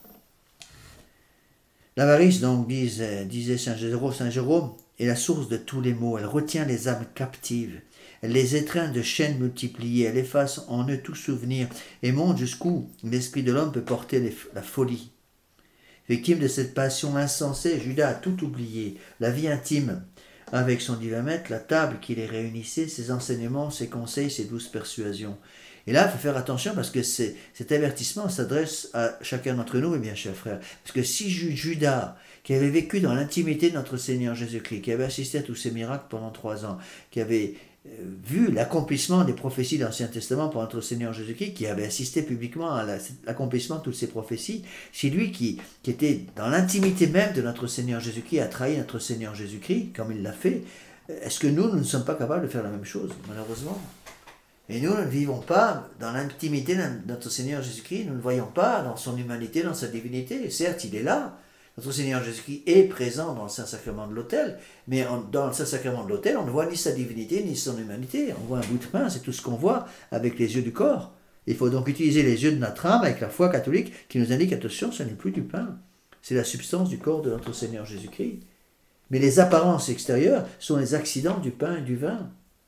L'avarice, donc, disait, disait Saint Jérôme, Saint Jérôme, est la source de tous les maux. Elle retient les âmes captives. Elle les étreint de chaînes multipliées. Elle efface en eux tout souvenir et montre jusqu'où l'esprit de l'homme peut porter les, la folie. Victime de cette passion insensée, Judas a tout oublié. La vie intime avec son divin maître, la table qui les réunissait, ses enseignements, ses conseils, ses douces persuasions. Et là, il faut faire attention parce que c'est, cet avertissement s'adresse à chacun d'entre nous, et bien chers frères. Parce que si Judas, qui avait vécu dans l'intimité de notre Seigneur Jésus-Christ, qui avait assisté à tous ces miracles pendant trois ans, qui avait euh, vu l'accomplissement des prophéties de l'Ancien Testament pour notre Seigneur Jésus-Christ, qui avait assisté publiquement à la, l'accomplissement de toutes ces prophéties, c'est lui qui, qui était dans l'intimité même de notre Seigneur Jésus-Christ, a trahi notre Seigneur Jésus-Christ, comme il l'a fait. Est-ce que nous, nous ne sommes pas capables de faire la même chose, malheureusement ? Et nous, nous ne vivons pas dans l'intimité de notre Seigneur Jésus-Christ, nous ne le voyons pas dans son humanité, dans sa divinité. Certes, il est là, notre Seigneur Jésus-Christ est présent dans le Saint-Sacrement de l'autel, mais en, dans le Saint-Sacrement de l'autel, on ne voit ni sa divinité, ni son humanité. On voit un bout de pain, c'est tout ce qu'on voit avec les yeux du corps. Il faut donc utiliser les yeux de notre âme avec la foi catholique qui nous indique, attention, ce n'est plus du pain, c'est la substance du corps de notre Seigneur Jésus-Christ. Mais les apparences extérieures sont les accidents du pain et du vin.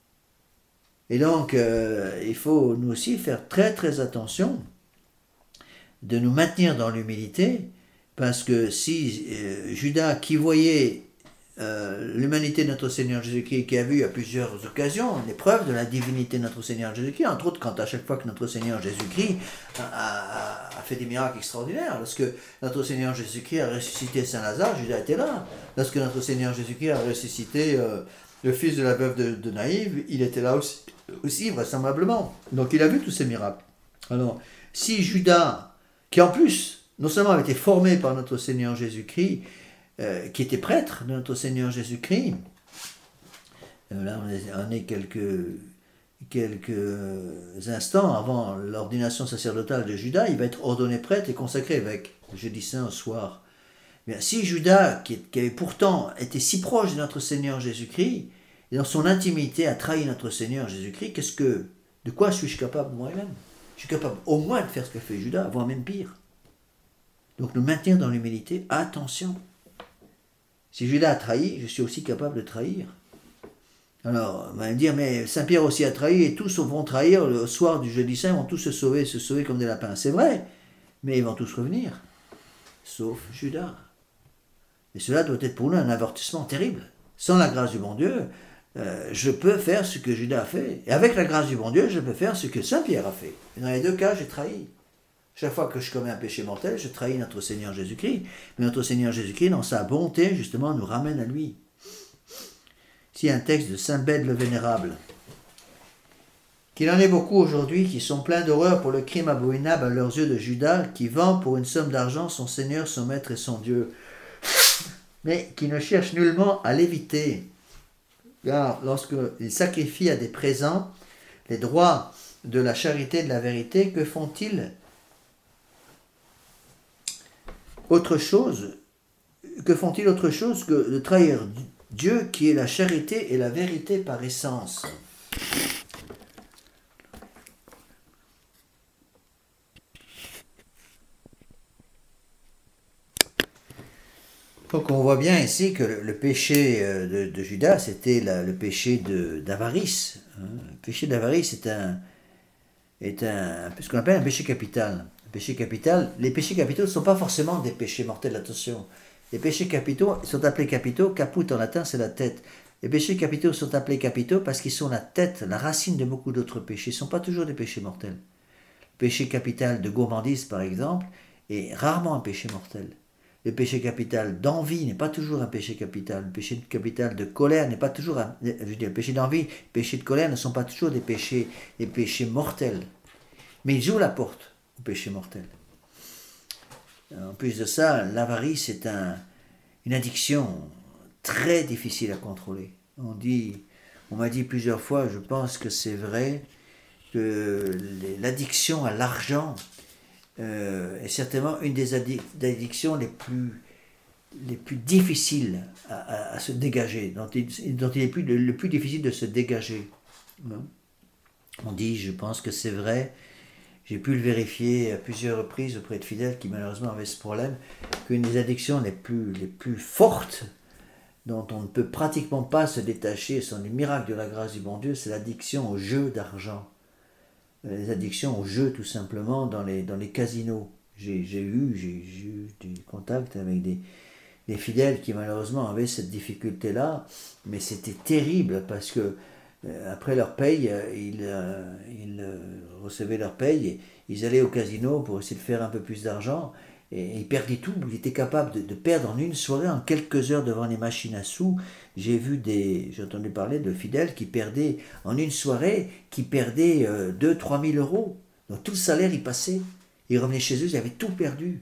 Et donc, euh, il faut nous aussi faire très très attention de nous maintenir dans l'humilité, parce que si euh, Judas, qui voyait euh, l'humanité de notre Seigneur Jésus-Christ, qui a vu à plusieurs occasions l'épreuve de la divinité de notre Seigneur Jésus-Christ, entre autres quand à chaque fois que notre Seigneur Jésus-Christ a, a, a fait des miracles extraordinaires, lorsque notre Seigneur Jésus-Christ a ressuscité Saint Lazare, Judas était là. Lorsque notre Seigneur Jésus-Christ a ressuscité euh, le fils de la veuve de, de Naïve, il était là aussi. aussi vraisemblablement. Donc il a vu tous ces miracles. Alors, si Judas, qui en plus, non seulement avait été formé par notre Seigneur Jésus-Christ, euh, qui était prêtre de notre Seigneur Jésus-Christ, Euh, Là, on est, on est quelques, quelques instants avant l'ordination sacerdotale de Judas. Il va être ordonné prêtre et consacré avec le jeudi saint au soir. Bien, si Judas, qui, qui avait pourtant été si proche de notre Seigneur Jésus-Christ, et dans son intimité a trahi notre Seigneur Jésus-Christ, qu'est-ce que, de quoi suis-je capable moi-même? Je suis capable au moins de faire ce que fait Judas, voire même pire. Donc nous maintenir dans l'humilité, attention. Si Judas a trahi, je suis aussi capable de trahir. Alors, on va me dire, mais Saint-Pierre aussi a trahi et tous vont trahir le soir du jeudi saint, ils vont tous se sauver, se sauver comme des lapins. C'est vrai, mais ils vont tous revenir, sauf Judas. Et cela doit être pour nous un avertissement terrible. Sans la grâce du bon Dieu, euh, je peux faire ce que Judas a fait. Et avec la grâce du bon Dieu, je peux faire ce que Saint-Pierre a fait. Et dans les deux cas, j'ai trahi. Chaque fois que je commets un péché mortel, je trahis notre Seigneur Jésus-Christ. Mais notre Seigneur Jésus-Christ, dans sa bonté, justement, nous ramène à lui. Ici, un texte de Saint Bède le Vénérable. Qu'il en est beaucoup aujourd'hui qui sont pleins d'horreur pour le crime abominable à leurs yeux de Judas, qui vend pour une somme d'argent son Seigneur, son Maître et son Dieu, mais qui ne cherchent nullement à l'éviter. Car lorsqu'ils sacrifient à des présents les droits de la charité et de la vérité, que font-ils autre chose que font-ils autre chose que de trahir Dieu qui est la charité et la vérité par essence? Donc on voit bien ici que le, le péché de, de Judas, c'était la, le péché de, d'avarice. Hein. Le péché d'avarice est un, est un, ce qu'on appelle un péché capital. Un péché capital. Les péchés capitaux ne sont pas forcément des péchés mortels, attention. Les péchés capitaux sont appelés capitaux, caput en latin c'est la tête. Les péchés capitaux sont appelés capitaux parce qu'ils sont la tête, la racine de beaucoup d'autres péchés. Ce ne sont pas toujours des péchés mortels. Le péché capital de gourmandise par exemple est rarement un péché mortel. Le péché capital d'envie n'est pas toujours un péché capital. Le péché capital de colère n'est pas toujours un... Je veux dire, le péché d'envie, le péché de colère ne sont pas toujours des péchés, des péchés mortels. Mais ils ouvrent la porte au péché mortel. En plus de ça, l'avarice est un, une addiction très difficile à contrôler. On dit, on m'a dit plusieurs fois, je pense que c'est vrai, que l'addiction à l'argent euh, est certainement une des addictions les plus, les plus difficiles à, à, à se dégager, dont il, dont il est plus, le, le plus difficile de se dégager. On dit, je pense que c'est vrai, j'ai pu le vérifier à plusieurs reprises auprès de fidèles qui malheureusement avaient ce problème, qu'une des addictions les plus, les plus fortes, dont on ne peut pratiquement pas se détacher sans le miracle de la grâce du bon Dieu, c'est l'addiction au jeu d'argent. Les addictions au jeu tout simplement dans les, dans les casinos. J'ai, j'ai, eu, j'ai, j'ai eu des contacts avec des, des fidèles qui malheureusement avaient cette difficulté-là, mais c'était terrible parce que après leur paye, ils, euh, ils euh, recevaient leur paye et ils allaient au casino pour essayer de faire un peu plus d'argent et, et ils perdaient tout. Ils étaient capables de, de perdre en une soirée, en quelques heures devant les machines à sous. J'ai vu des, j'ai entendu parler de fidèles qui perdaient en une soirée, qui perdaient euh, deux à trois mille euros. Donc tout le salaire y passait. Ils revenaient chez eux, ils avaient tout perdu.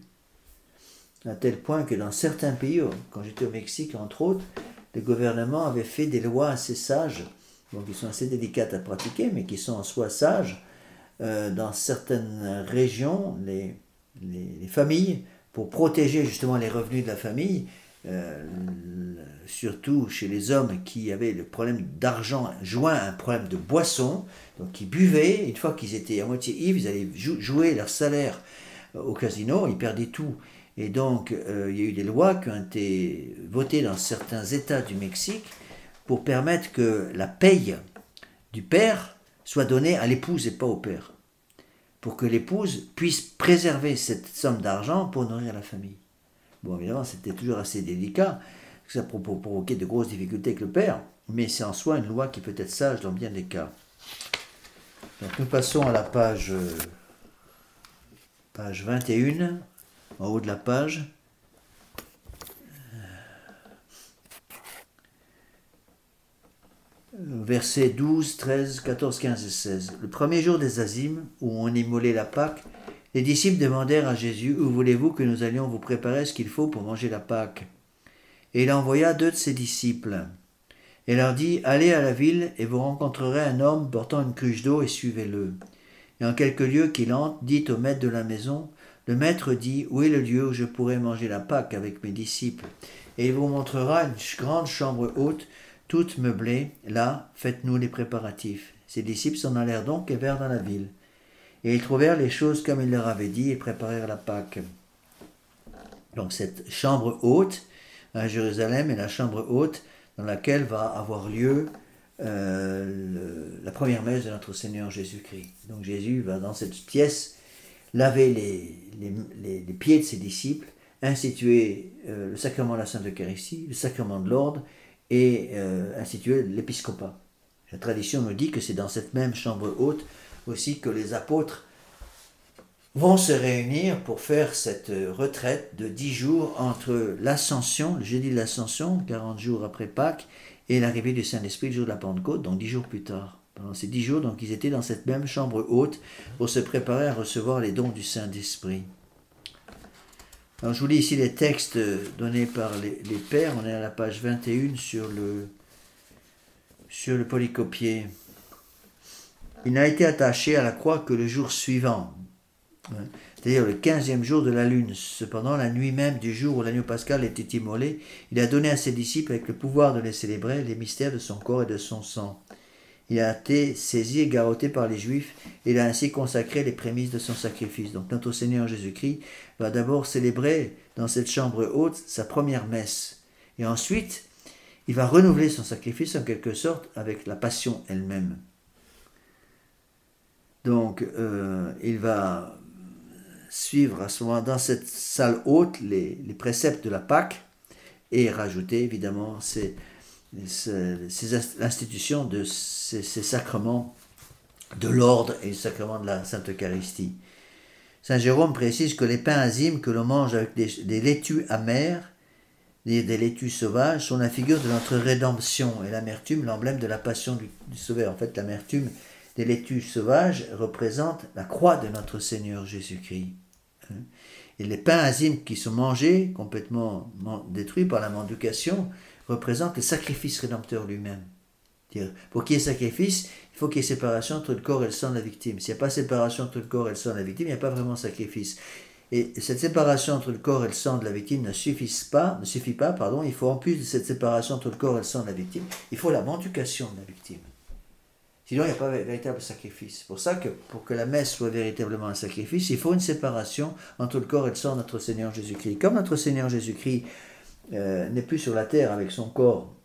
À tel point que dans certains pays, quand j'étais au Mexique entre autres, le gouvernement avait fait des lois assez sages, donc qui sont assez délicates à pratiquer, mais qui sont en soi sages. Euh, dans certaines régions, les, les, les familles, pour protéger justement les revenus de la famille, euh, surtout chez les hommes qui avaient le problème d'argent joint à un problème de boisson, donc qui buvaient, une fois qu'ils étaient à moitié ivres, ils allaient jou- jouer leur salaire au casino, ils perdaient tout. Et donc, euh, il y a eu des lois qui ont été votées dans certains États du Mexique pour permettre que la paye du père soit donnée à l'épouse et pas au père, pour que l'épouse puisse préserver cette somme d'argent pour nourrir la famille. Bon, évidemment, c'était toujours assez délicat, ça provoquait de grosses difficultés avec le père, mais c'est en soi une loi qui peut être sage dans bien des cas. Donc nous passons à la page, page vingt et un, en haut de la page. Versets douze, treize, quatorze, quinze et seize. Le premier jour des Azimes, où on immolait la Pâque, les disciples demandèrent à Jésus « Où voulez-vous que nous allions vous préparer ce qu'il faut pour manger la Pâque ?» Et il envoya deux de ses disciples. et leur dit, allez à la ville et vous rencontrerez un homme portant une cruche d'eau et suivez-le. Et en quelque lieu qu'il entre, dites au maître de la maison, le maître dit, où est le lieu où je pourrai manger la Pâque avec mes disciples? Et il vous montrera une grande chambre haute, toute meublée. Là, faites-nous les préparatifs. Ses disciples s'en allèrent donc et vinrent dans la ville. Et ils trouvèrent les choses comme il leur avait dit et préparèrent la Pâque. Donc cette chambre haute à Jérusalem est la chambre haute dans laquelle va avoir lieu euh, le, la première messe de notre Seigneur Jésus-Christ. Donc Jésus va dans cette pièce laver les, les, les, les pieds de ses disciples, instituer euh, le sacrement de la Sainte Eucharistie, le sacrement de l'ordre et euh, instituer l'épiscopat. La tradition nous dit que c'est dans cette même chambre haute aussi que les apôtres vont se réunir pour faire cette retraite de dix jours entre l'Ascension, le jeudi de l'Ascension, quarante jours après Pâques, et l'arrivée du Saint-Esprit le jour de la Pentecôte, donc dix jours plus tard. Pendant ces dix jours, donc, ils étaient dans cette même chambre haute pour se préparer à recevoir les dons du Saint-Esprit. Alors, je vous lis ici les textes donnés par les, les pères. On est à la page vingt et un sur le, sur le polycopier. Il n'a été attaché à la croix que le jour suivant, c'est-à-dire le quinzième jour de la lune. Cependant, la nuit même du jour où l'agneau pascal était immolé, il a donné à ses disciples, avec le pouvoir de les célébrer, les mystères de son corps et de son sang. Il a été saisi et garrotté par les Juifs, et il a ainsi consacré les prémices de son sacrifice. Donc notre Seigneur Jésus-Christ va d'abord célébrer dans cette chambre haute sa première messe. Et ensuite, il va renouveler son sacrifice en quelque sorte avec la passion elle-même. Donc, euh, il va suivre à ce moment dans cette salle haute les, les préceptes de la Pâque et rajouter évidemment ces, ces, ces institutions de ces, ces sacrements de l'ordre et le sacrement de la Sainte Eucharistie. Saint Jérôme précise que les pains azimes que l'on mange avec des, des laitues amères, des, des laitues sauvages, sont la figure de notre rédemption et l'amertume, l'emblème de la passion du, du Sauveur. En fait, l'amertume des laitues sauvages représente la croix de notre Seigneur Jésus-Christ. Et les pains azimes qui sont mangés, complètement détruits par la mendication, représentent le sacrifice rédempteur lui-même. Pour qu'il y ait sacrifice, il faut qu'il y ait séparation entre le corps et le sang de la victime. S'il n'y a pas séparation entre le corps et le sang de la victime, il n'y a pas vraiment sacrifice. Et cette séparation entre le corps et le sang de la victime ne suffit pas, ne suffit pas, pardon, il faut en plus de cette séparation entre le corps et le sang de la victime, il faut la mendication de la victime. Sinon, il n'y a pas de véritable sacrifice. C'est pour ça que pour que la messe soit véritablement un sacrifice, il faut une séparation entre le corps et le sang de notre Seigneur Jésus-Christ. Comme notre Seigneur Jésus-Christ euh, n'est plus sur la terre avec son corps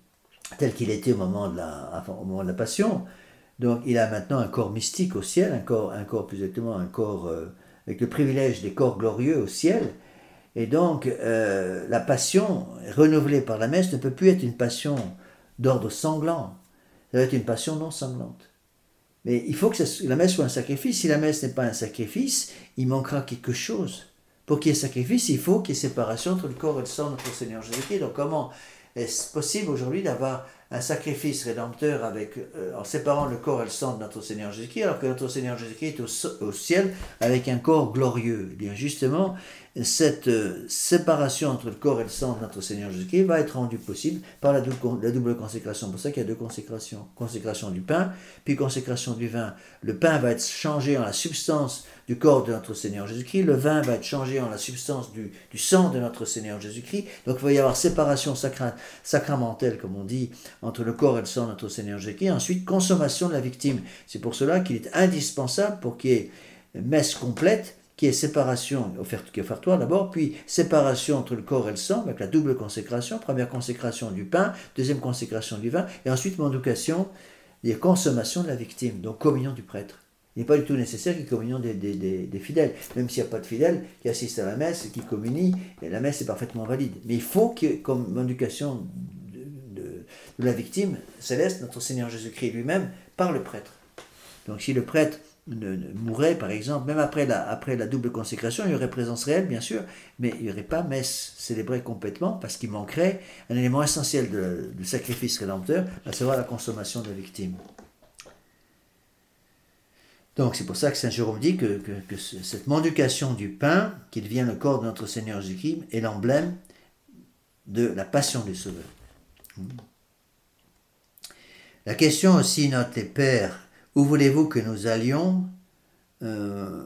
tel qu'il était au moment de la, enfin, au moment de la Passion, donc il a maintenant un corps mystique au ciel, un corps, un corps plus exactement, un corps euh, avec le privilège des corps glorieux au ciel. Et donc, euh, la Passion renouvelée par la messe ne peut plus être une passion d'ordre sanglant. Ça va être une passion non sanglante. Mais il faut que ça, la messe soit un sacrifice. Si la messe n'est pas un sacrifice, il manquera quelque chose. Pour qu'il y ait sacrifice, il faut qu'il y ait séparation entre le corps et le sang de notre Seigneur Jésus-Christ. Donc comment est-ce possible aujourd'hui d'avoir un sacrifice rédempteur avec, euh, en séparant le corps et le sang de notre Seigneur Jésus-Christ, alors que notre Seigneur Jésus-Christ est au, au ciel avec un corps glorieux? Eh bien justement, cette euh, séparation entre le corps et le sang de notre Seigneur Jésus-Christ va être rendue possible par la double, la double consécration. C'est pour ça qu'il y a deux consécrations. Consécration du pain, puis consécration du vin. Le pain va être changé en la substance du corps de notre Seigneur Jésus-Christ, le vin va être changé en la substance du, du sang de notre Seigneur Jésus-Christ. Donc il va y avoir séparation sacra, sacramentelle, comme on dit, entre le corps et le sang de notre Seigneur Jésus-Christ. Ensuite, consommation de la victime. C'est pour cela qu'il est indispensable, pour qu'il y ait messe complète, qu'il y ait séparation, offertoire d'abord, puis séparation entre le corps et le sang, avec la double consécration, première consécration du pain, deuxième consécration du vin, et ensuite mendication, et consommation de la victime, donc communion du prêtre. Il n'est pas du tout nécessaire qu'il y ait communion des, des, des, des fidèles. Même s'il n'y a pas de fidèles qui assistent à la messe et qui communient, et la messe est parfaitement valide. Mais il faut qu'il y ait comme éducation de, de, de la victime céleste, notre Seigneur Jésus-Christ lui-même, par le prêtre. Donc si le prêtre ne, ne mourait, par exemple, même après la, après la double consécration, il y aurait présence réelle, bien sûr, mais il n'y aurait pas messe célébrée complètement, parce qu'il manquerait un élément essentiel du sacrifice rédempteur, à savoir la consommation de la victime. Donc c'est pour ça que Saint Jérôme dit que, que, que cette mendication du pain, qui devient le corps de notre Seigneur Jésus-Christ, est l'emblème de la passion du Sauveur. La question aussi, note les pères, où voulez-vous que nous allions euh,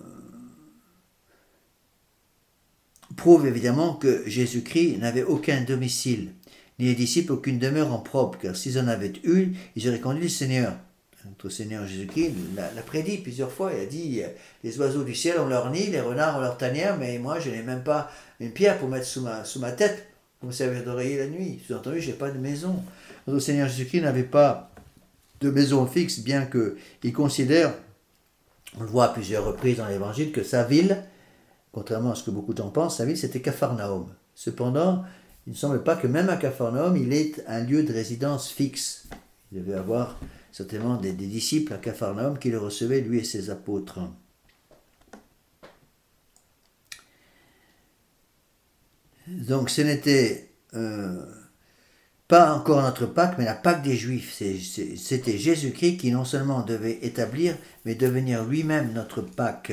prouve évidemment que Jésus-Christ n'avait aucun domicile, ni les disciples aucune demeure en propre, car s'ils en avaient eu, ils auraient conduit le Seigneur. Notre Seigneur Jésus-Christ l'a, l'a prédit plusieurs fois, il a dit, les oiseaux du ciel ont leur nid, les renards ont leur tanière, mais moi je n'ai même pas une pierre pour mettre sous ma, sous ma tête, pour me servir d'oreiller la nuit. Sous-entendu, je n'ai pas de maison. Notre Seigneur Jésus-Christ n'avait pas de maison fixe, bien qu'il considère, on le voit à plusieurs reprises dans l'Évangile, que sa ville, contrairement à ce que beaucoup de gens pensent, sa ville c'était Capharnaüm. Cependant, il ne semble pas que même à Capharnaüm, il ait un lieu de résidence fixe. Il devait avoir certainement des, des disciples à Capharnaüm qui le recevaient, lui et ses apôtres. Donc ce n'était euh, pas encore notre Pâque, mais la Pâque des Juifs. C'est, c'est, c'était Jésus-Christ qui non seulement devait établir, mais devenir lui-même notre Pâque.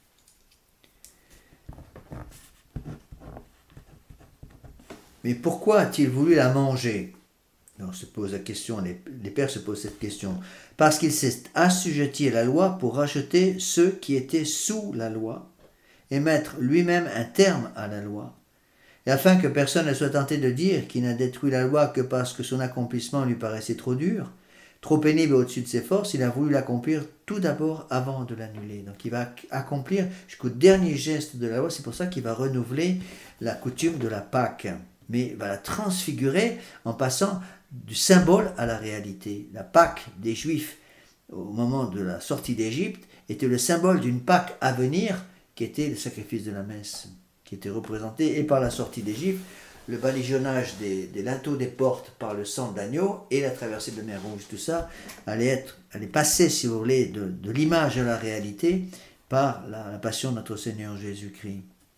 Mais pourquoi a-t-il voulu la manger? On se pose la question, les, les pères se posent cette question. Parce qu'il s'est assujetti à la loi pour racheter ceux qui étaient sous la loi et mettre lui-même un terme à la loi. Et afin que personne ne soit tenté de dire qu'il n'a détruit la loi que parce que son accomplissement lui paraissait trop dur, trop pénible au-dessus de ses forces, il a voulu l'accomplir tout d'abord avant de l'annuler. Donc il va accomplir jusqu'au dernier geste de la loi, c'est pour ça qu'il va renouveler la coutume de la Pâque. Mais il va la transfigurer en passant du symbole à la réalité. La Pâque des Juifs, au moment de la sortie d'Égypte, était le symbole d'une Pâque à venir, qui était le sacrifice de la messe, qui était représenté, et par la sortie d'Égypte, le badigeonnage des, des linteaux des portes par le sang de l'agneau, et la traversée de la mer Rouge, tout ça, allait, être, allait passer, si vous voulez, de, de l'image à la réalité, par la, la passion de notre Seigneur Jésus-Christ.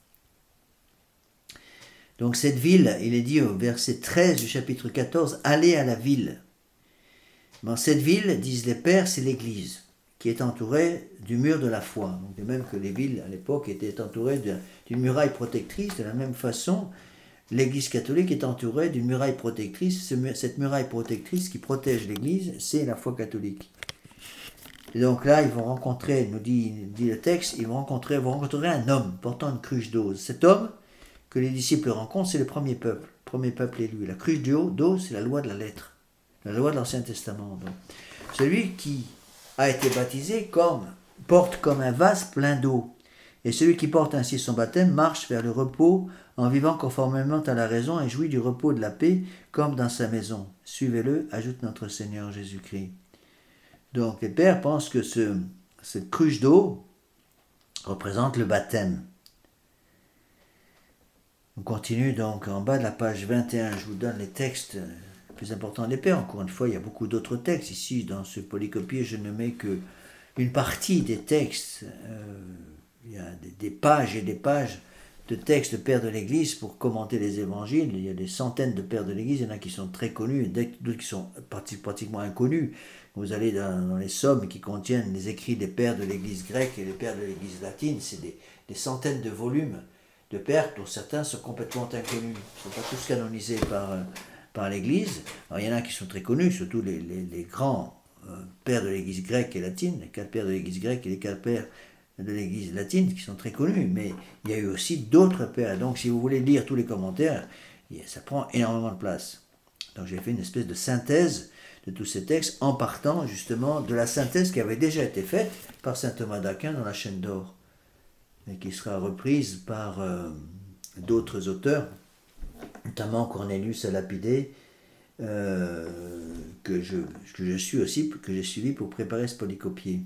Donc cette ville, il est dit au verset treize du chapitre quatorze, « Allez à la ville ». Dans cette ville, disent les pères, c'est l'Église, qui est entourée du mur de la foi. Donc de même que les villes à l'époque étaient entourées de, d'une muraille protectrice, de la même façon, l'Église catholique est entourée d'une muraille protectrice. Cette muraille protectrice qui protège l'Église, c'est la foi catholique. Et donc là, ils vont rencontrer, nous dit, dit le texte, ils vont rencontrer, vont rencontrer un homme portant une cruche d'eau. Cet homme que les disciples rencontrent, c'est le premier peuple, le premier peuple élu. La cruche d'eau, d'eau, c'est la loi de la lettre, la loi de l'Ancien Testament. Donc, celui qui a été baptisé comme, porte comme un vase plein d'eau. Et celui qui porte ainsi son baptême marche vers le repos en vivant conformément à la raison et jouit du repos de la paix comme dans sa maison. Suivez-le, ajoute notre Seigneur Jésus-Christ. Donc les pères pensent que ce, cette cruche d'eau représente le baptême. On continue donc en bas de la page vingt et un, je vous donne les textes plus importants des pères. Encore une fois, il y a beaucoup d'autres textes. Ici, dans ce polycopier, je ne mets que une partie des textes. Euh, il y a des, des pages et des pages de textes de pères de l'Église pour commenter les évangiles. Il y a des centaines de pères de l'Église, il y en a qui sont très connus, d'autres qui sont pratiquement inconnus. Vous allez dans, dans les sommes qui contiennent les écrits des pères de l'Église grecque et des pères de l'Église latine, c'est des, des centaines de volumes de pères dont certains sont complètement inconnus. Ils ne sont pas tous canonisés par, par l'Église. Alors il y en a qui sont très connus, surtout les, les, les grands euh, pères de l'Église grecque et latine, les quatre pères de l'Église grecque et les quatre pères de l'Église latine qui sont très connus, mais il y a eu aussi d'autres pères. Donc si vous voulez lire tous les commentaires, ça prend énormément de place. Donc j'ai fait une espèce de synthèse de tous ces textes en partant justement de la synthèse qui avait déjà été faite par saint Thomas d'Aquin dans la Chaîne d'Or, et qui sera reprise par euh, d'autres auteurs, notamment Cornelius à Lapidé, euh, que, je, que je suis aussi, que j'ai suivi pour préparer ce polycopier.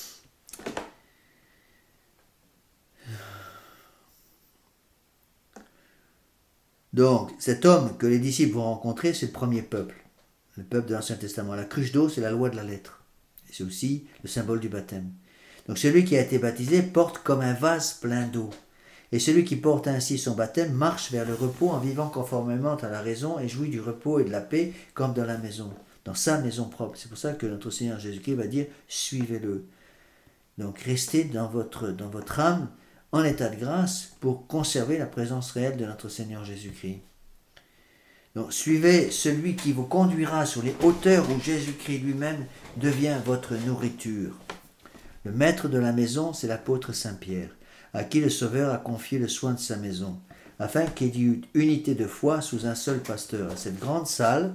Donc, cet homme que les disciples vont rencontrer, c'est le premier peuple, le peuple de l'Ancien Testament. La cruche d'eau, c'est la loi de la lettre. Et c'est aussi le symbole du baptême. Donc, celui qui a été baptisé porte comme un vase plein d'eau. Et celui qui porte ainsi son baptême marche vers le repos en vivant conformément à la raison et jouit du repos et de la paix comme dans la maison, dans sa maison propre. C'est pour ça que notre Seigneur Jésus-Christ va dire « suivez-le ». Donc, restez dans votre, dans votre âme en état de grâce pour conserver la présence réelle de notre Seigneur Jésus-Christ. Donc, suivez celui qui vous conduira sur les hauteurs où Jésus-Christ lui-même devient votre nourriture. Le maître de la maison, c'est l'apôtre Saint-Pierre, à qui le Sauveur a confié le soin de sa maison, afin qu'il y ait une unité de foi sous un seul pasteur. Cette grande salle,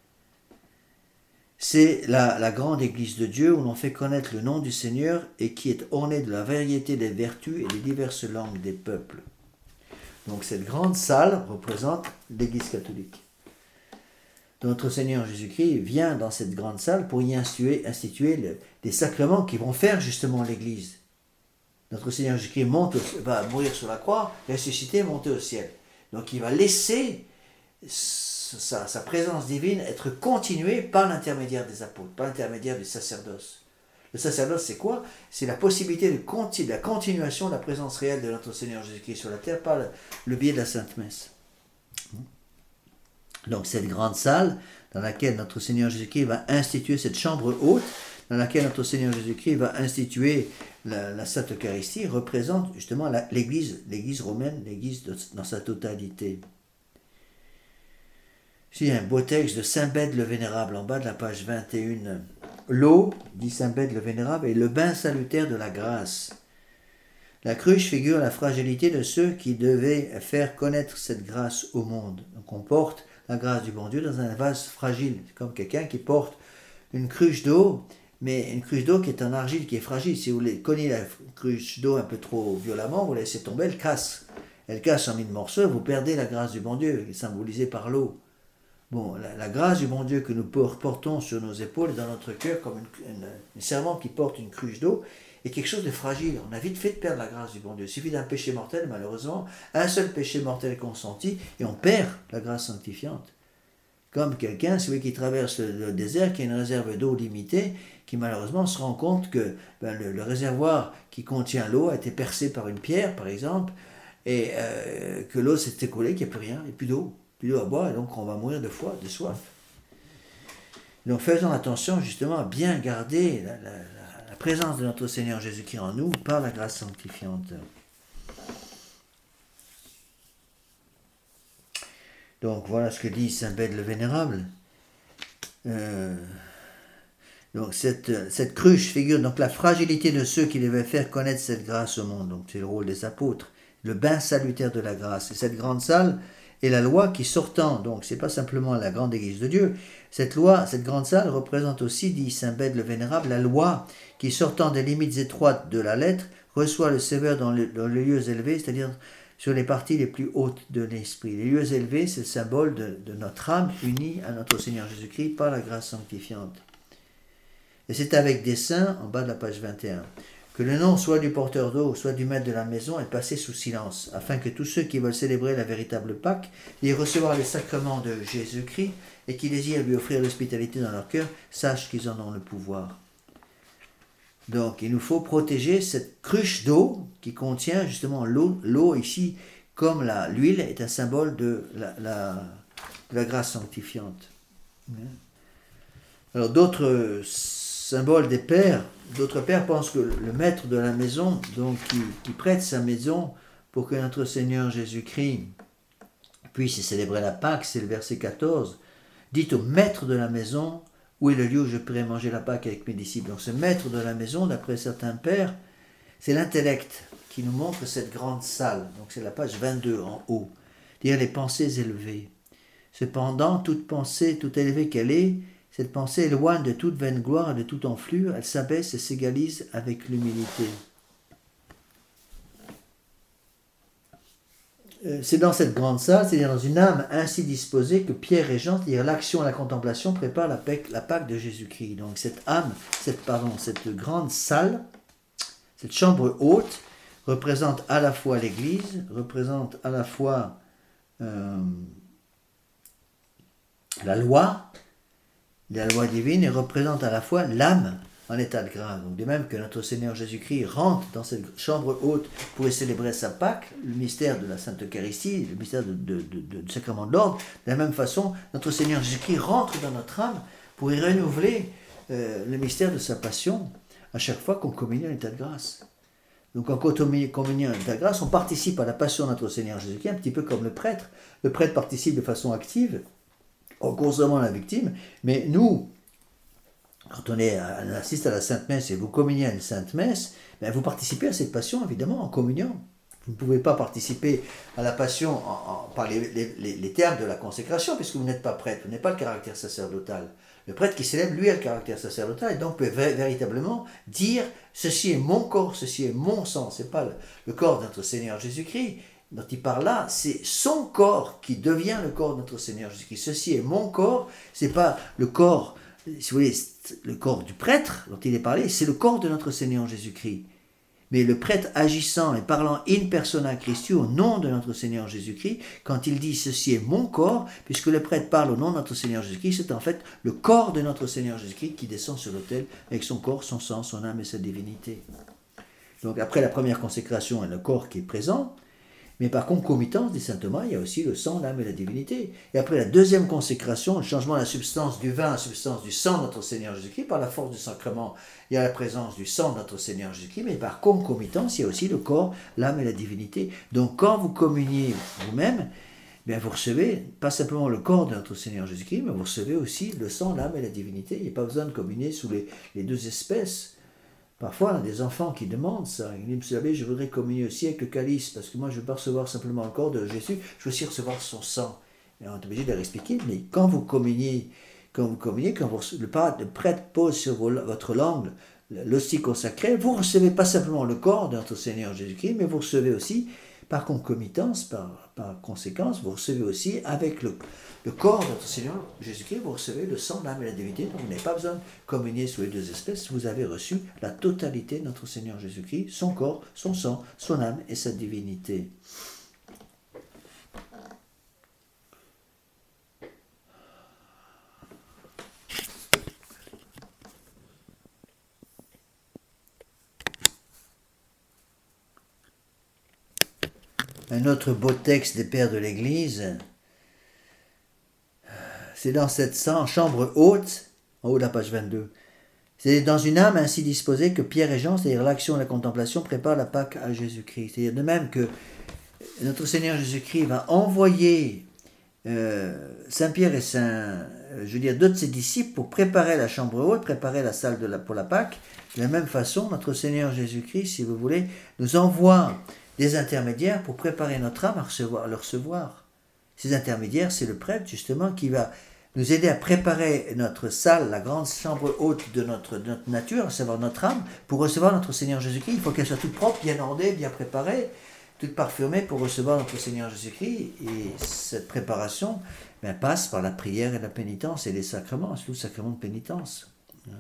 c'est la, la grande église de Dieu où l'on fait connaître le nom du Seigneur et qui est ornée de la variété des vertus et des diverses langues des peuples. Donc cette grande salle représente l'église catholique. Notre Seigneur Jésus-Christ vient dans cette grande salle pour y instituer, instituer le, des sacrements qui vont faire justement l'église. Notre Seigneur Jésus-Christ monte, va mourir sur la croix, ressusciter, monter au ciel. Donc il va laisser sa, sa présence divine être continuée par l'intermédiaire des apôtres, par l'intermédiaire du sacerdoce. Le sacerdoce, c'est quoi? C'est la possibilité de, continu, de la continuation de la présence réelle de notre Seigneur Jésus-Christ sur la terre par le, le biais de la Sainte Messe. Donc cette grande salle dans laquelle notre Seigneur Jésus-Christ va instituer cette chambre haute, dans laquelle notre Seigneur Jésus-Christ va instituer la, la Sainte Eucharistie, représente justement la, l'Église, l'Église romaine, l'Église de, dans sa totalité. Ici, il y a un beau texte de Saint Bède le Vénérable, en bas de la page vingt et un. L'eau, dit Saint Bède le Vénérable, est le bain salutaire de la grâce. La cruche figure la fragilité de ceux qui devaient faire connaître cette grâce au monde. Donc on porte la grâce du bon Dieu dans un vase fragile. C'est comme quelqu'un qui porte une cruche d'eau, mais une cruche d'eau qui est en argile, qui est fragile. Si vous cognez la cruche d'eau un peu trop violemment, vous la laissez tomber, elle casse. Elle casse en mille morceaux, vous perdez la grâce du bon Dieu, qui est symbolisée par l'eau. Bon, la, la grâce du bon Dieu que nous portons sur nos épaules et dans notre cœur, comme une, une, une servante qui porte une cruche d'eau, est quelque chose de fragile. On a vite fait de perdre la grâce du bon Dieu. Il suffit d'un péché mortel, malheureusement, un seul péché mortel consenti, et on perd la grâce sanctifiante. Comme quelqu'un, celui qui traverse le, le désert, qui a une réserve d'eau limitée, qui malheureusement se rend compte que ben, le, le réservoir qui contient l'eau a été percé par une pierre, par exemple, et euh, que l'eau s'est écoulée, qu'il n'y a plus rien, il n'y a plus d'eau. Plus d'eau à boire, et donc on va mourir de foi, de soif. Donc faisons attention justement à bien garder la, la, la présence de notre Seigneur Jésus-Christ en nous par la grâce sanctifiante. Donc voilà ce que dit Saint Bède le Vénérable. Euh, donc cette, cette cruche figure donc la fragilité de ceux qui devaient faire connaître cette grâce au monde. Donc c'est le rôle des apôtres, le bain salutaire de la grâce. Et cette grande salle et la loi qui sortant, donc c'est pas simplement la grande église de Dieu, cette loi, cette grande salle représente aussi, dit Saint Bède le Vénérable, la loi qui sortant des limites étroites de la lettre, reçoit le sévère dans, le, dans les lieux élevés, c'est-à-dire sur les parties les plus hautes de l'esprit. Les lieux élevés, c'est le symbole de, de notre âme unie à notre Seigneur Jésus-Christ par la grâce sanctifiante. Et c'est avec des saints, en bas de la page vingt et un, que le nom soit du porteur d'eau, soit du maître de la maison est passé sous silence, afin que tous ceux qui veulent célébrer la véritable Pâque et recevoir les sacrements de Jésus-Christ et qui désirent lui offrir l'hospitalité dans leur cœur, sachent qu'ils en ont le pouvoir. Donc il nous faut protéger cette cruche d'eau qui contient justement l'eau. L'eau ici, comme la, l'huile, est un symbole de la, la, de la grâce sanctifiante. Alors d'autres symboles des pères, d'autres pères pensent que le maître de la maison, donc qui, qui prête sa maison pour que notre Seigneur Jésus-Christ puisse célébrer la Pâque, c'est le verset quatorze, dit au maître de la maison, où est le lieu où je pourrai manger la Pâque avec mes disciples. Donc ce maître de la maison, d'après certains pères, c'est l'intellect qui nous montre cette grande salle. Donc c'est la page vingt-deux en haut, c'est-à-dire les pensées élevées. Cependant, toute pensée, toute élevée qu'elle est, cette pensée éloigne de toute vaine gloire et de toute enflure, elle s'abaisse et s'égalise avec l'humilité. C'est dans cette grande salle, c'est-à-dire dans une âme ainsi disposée que Pierre et Jean, c'est-à-dire l'action et la contemplation, préparent la Pâque, la Pâque de Jésus-Christ. Donc cette âme, cette, pardon, cette grande salle, cette chambre haute, représente à la fois l'Église, représente à la fois euh, la loi, la loi divine, et représente à la fois l'âme en état de grâce. Donc de même que notre Seigneur Jésus-Christ rentre dans cette chambre haute pour y célébrer sa Pâque, le mystère de la Sainte Eucharistie, le mystère de, de, de, de, du sacrement de l'ordre, de la même façon, notre Seigneur Jésus-Christ rentre dans notre âme pour y renouveler euh, le mystère de sa passion à chaque fois qu'on communie en état de grâce. Donc en communion en état de grâce, on participe à la passion de notre Seigneur Jésus-Christ, un petit peu comme le prêtre. Le prêtre participe de façon active en consommant la victime. Mais nous, quand on, est, on assiste à la Sainte Messe et vous communiez à une Sainte Messe, ben vous participez à cette passion, évidemment, en communion. Vous ne pouvez pas participer à la passion en, en, par les, les, les termes de la consécration, puisque vous n'êtes pas prêtre, vous n'avez pas le caractère sacerdotal. Le prêtre qui célèbre, lui, a le caractère sacerdotal, et donc peut véritablement dire « ceci est mon corps, ceci est mon sang ». Ce n'est pas le, le corps de notre Seigneur Jésus-Christ dont il parle là, c'est son corps qui devient le corps de notre Seigneur Jésus-Christ. Ceci est mon corps, ce n'est pas le corps, si vous voulez, le corps du prêtre dont il est parlé, c'est le corps de notre Seigneur Jésus-Christ. Mais le prêtre agissant et parlant in persona Christi au nom de notre Seigneur Jésus-Christ, quand il dit « ceci est mon corps », puisque le prêtre parle au nom de notre Seigneur Jésus-Christ, c'est en fait le corps de notre Seigneur Jésus-Christ qui descend sur l'autel avec son corps, son sang, son âme et sa divinité. Donc après la première consécration, il y a le corps qui est présent, mais par concomitance, dit saint Thomas, il y a aussi le sang, l'âme et la divinité. Et après la deuxième consécration, le changement de la substance du vin à la substance du sang de notre Seigneur Jésus-Christ, par la force du sacrement, il y a la présence du sang de notre Seigneur Jésus-Christ, mais par concomitance, il y a aussi le corps, l'âme et la divinité. Donc quand vous communiez vous-même, bien vous recevez pas simplement le corps de notre Seigneur Jésus-Christ, mais vous recevez aussi le sang, l'âme et la divinité. Il n'y a pas besoin de communier sous les, les deux espèces. Parfois, on a des enfants qui demandent ça. Ils disent, monsieur l'abbé, je voudrais communier aussi avec le calice, parce que moi, je ne veux pas recevoir simplement le corps de Jésus, je veux aussi recevoir son sang. Et on est obligé de leur expliquer, mais quand vous communiez, quand vous communiez, quand vous, le, le prêtre pose sur vos, votre langue l'hostie consacrée, vous recevez pas simplement le corps de notre Seigneur Jésus-Christ, mais vous recevez aussi, par concomitance, par, par conséquence, vous recevez aussi avec le, le corps de notre Seigneur Jésus-Christ, vous recevez le sang, l'âme et la divinité. Donc vous n'avez pas besoin de communier sous les deux espèces, vous avez reçu la totalité de notre Seigneur Jésus-Christ, son corps, son sang, son âme et sa divinité. Un autre beau texte des pères de l'Église, c'est dans cette chambre haute, en haut de la page vingt-deux. C'est dans une âme ainsi disposée que Pierre et Jean, c'est-à-dire l'action et la contemplation, préparent la Pâque à Jésus-Christ. C'est-à-dire de même que notre Seigneur Jésus-Christ va envoyer euh, Saint Pierre et Saint, je veux dire, deux de ses disciples pour préparer la chambre haute, préparer la salle de la, pour la Pâque. De la même façon, notre Seigneur Jésus-Christ, si vous voulez, nous envoie des intermédiaires pour préparer notre âme à, recevoir, à le recevoir. Ces intermédiaires, c'est le prêtre, justement, qui va nous aider à préparer notre salle, la grande chambre haute de notre, de notre nature, à savoir notre âme, pour recevoir notre Seigneur Jésus-Christ. Il faut qu'elle soit toute propre, bien ordée, bien préparée, toute parfumée pour recevoir notre Seigneur Jésus-Christ. Et cette préparation ben, passe par la prière et la pénitence et les sacrements, surtout le sacrement de pénitence.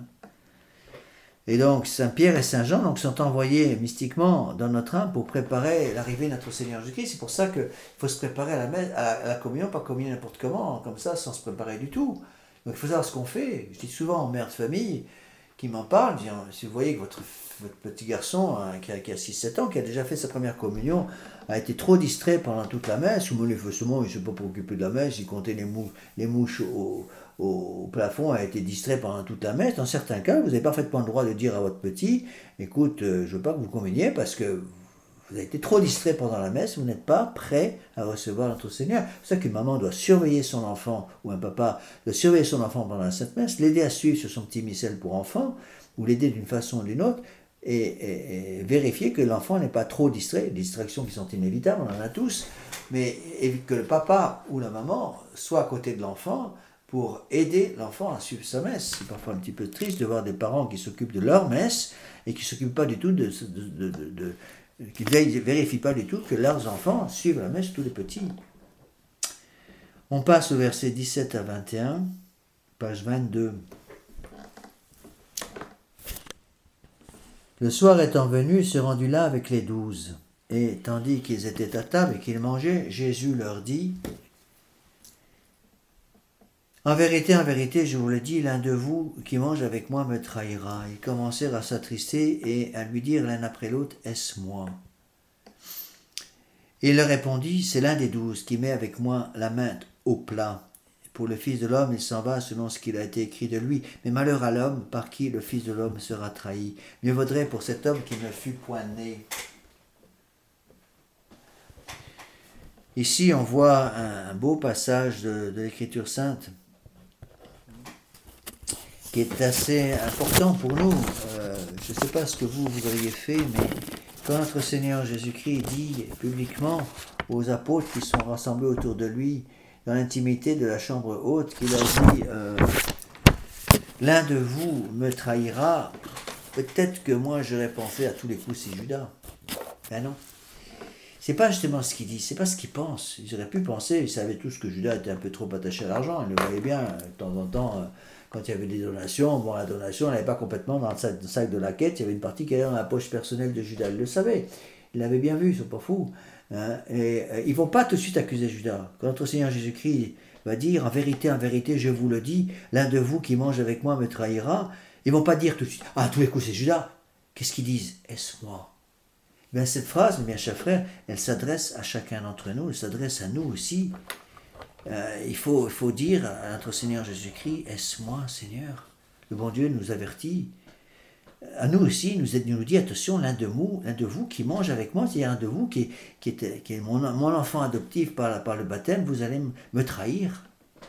Et donc, Saint Pierre et Saint Jean donc, sont envoyés mystiquement dans notre âme pour préparer l'arrivée de notre Seigneur Jésus-Christ. C'est pour ça qu'il faut se préparer à la, messe, à la communion, pas communier n'importe comment, comme ça, sans se préparer du tout. Donc, il faut savoir ce qu'on fait. Je dis souvent aux mères de famille qui m'en parlent, disant, si vous voyez que votre, votre petit garçon hein, qui a, qui a six sept ans, qui a déjà fait sa première communion, a été trop distrait pendant toute la messe, ou manifestement, il ne s'est pas préoccupé de la messe, il comptait les, mou les mouches au... au plafond, a été distrait pendant toute la messe. Dans certains cas, vous n'avez parfaitement le droit de dire à votre petit, écoute, euh, je ne veux pas que vous communiez parce que vous avez été trop distrait pendant la messe, vous n'êtes pas prêt à recevoir notre Seigneur. C'est ça qu'une maman doit surveiller son enfant, ou un papa doit surveiller son enfant pendant la Sainte Messe, l'aider à suivre sur son petit missel pour enfant, ou l'aider d'une façon ou d'une autre, et, et, et vérifier que l'enfant n'est pas trop distrait. Des distractions qui sont inévitables, on en a tous, mais que le papa ou la maman soit à côté de l'enfant, pour aider l'enfant à suivre sa messe. C'est parfois un petit peu triste de voir des parents qui s'occupent de leur messe et qui ne s'occupent pas du tout de... de, de, de, de qui ne vérifient pas du tout que leurs enfants suivent la messe, tous les petits. On passe au verset dix-sept à vingt et un, page vingt-deux. Le soir étant venu, il se rendit là avec les douze. Et tandis qu'ils étaient à table et qu'ils mangeaient, Jésus leur dit... En vérité, en vérité, je vous le dis, l'un de vous qui mange avec moi me trahira. Ils commencèrent à s'attrister et à lui dire l'un après l'autre, est-ce moi? Et il leur répondit, c'est l'un des douze qui met avec moi la main au plat. Pour le Fils de l'homme, il s'en va selon ce qu'il a été écrit de lui. Mais malheur à l'homme par qui le Fils de l'homme sera trahi. Mieux vaudrait pour cet homme qu'il ne fût point né. Ici, on voit un beau passage de, de l'Écriture sainte. qui est assez important pour nous. Euh, je ne sais pas ce que vous, vous auriez fait, mais quand notre Seigneur Jésus-Christ dit publiquement aux apôtres qui sont rassemblés autour de lui, dans l'intimité de la chambre haute, qu'il a dit euh, « L'un de vous me trahira », peut-être que moi j'aurais pensé à tous les coups c'est Judas. Ben non. C'est pas justement ce qu'il dit, c'est pas ce qu'il pense. Ils auraient pu penser, ils savaient tous que Judas était un peu trop attaché à l'argent, ils le voyaient bien, de temps en temps, quand il y avait des donations, bon la donation, elle n'allait pas complètement dans le sac, le sac de la quête, il y avait une partie qui allait dans la poche personnelle de Judas, ils le savaient, ils l'avaient bien vu, ils sont pas fous. Hein, et euh, ils vont pas tout de suite accuser Judas. Quand notre Seigneur Jésus-Christ va dire, en vérité, en vérité, je vous le dis, l'un de vous qui mange avec moi me trahira, ils vont pas dire tout de suite, ah, à tous les coups c'est Judas. Qu'est-ce qu'ils disent? Est-ce moi? Bien, cette phrase, mes bien chers frères, elle s'adresse à chacun d'entre nous, elle s'adresse à nous aussi. Euh, il, faut, il faut dire à notre Seigneur Jésus-Christ, est-ce moi, Seigneur? Le bon Dieu nous avertit. À nous aussi, il nous, il nous dit, attention, l'un de vous, l'un de vous qui mange avec moi, c'est-à-dire un de vous qui, qui, est, qui est mon, mon enfant adoptif par, par le baptême, vous allez me trahir.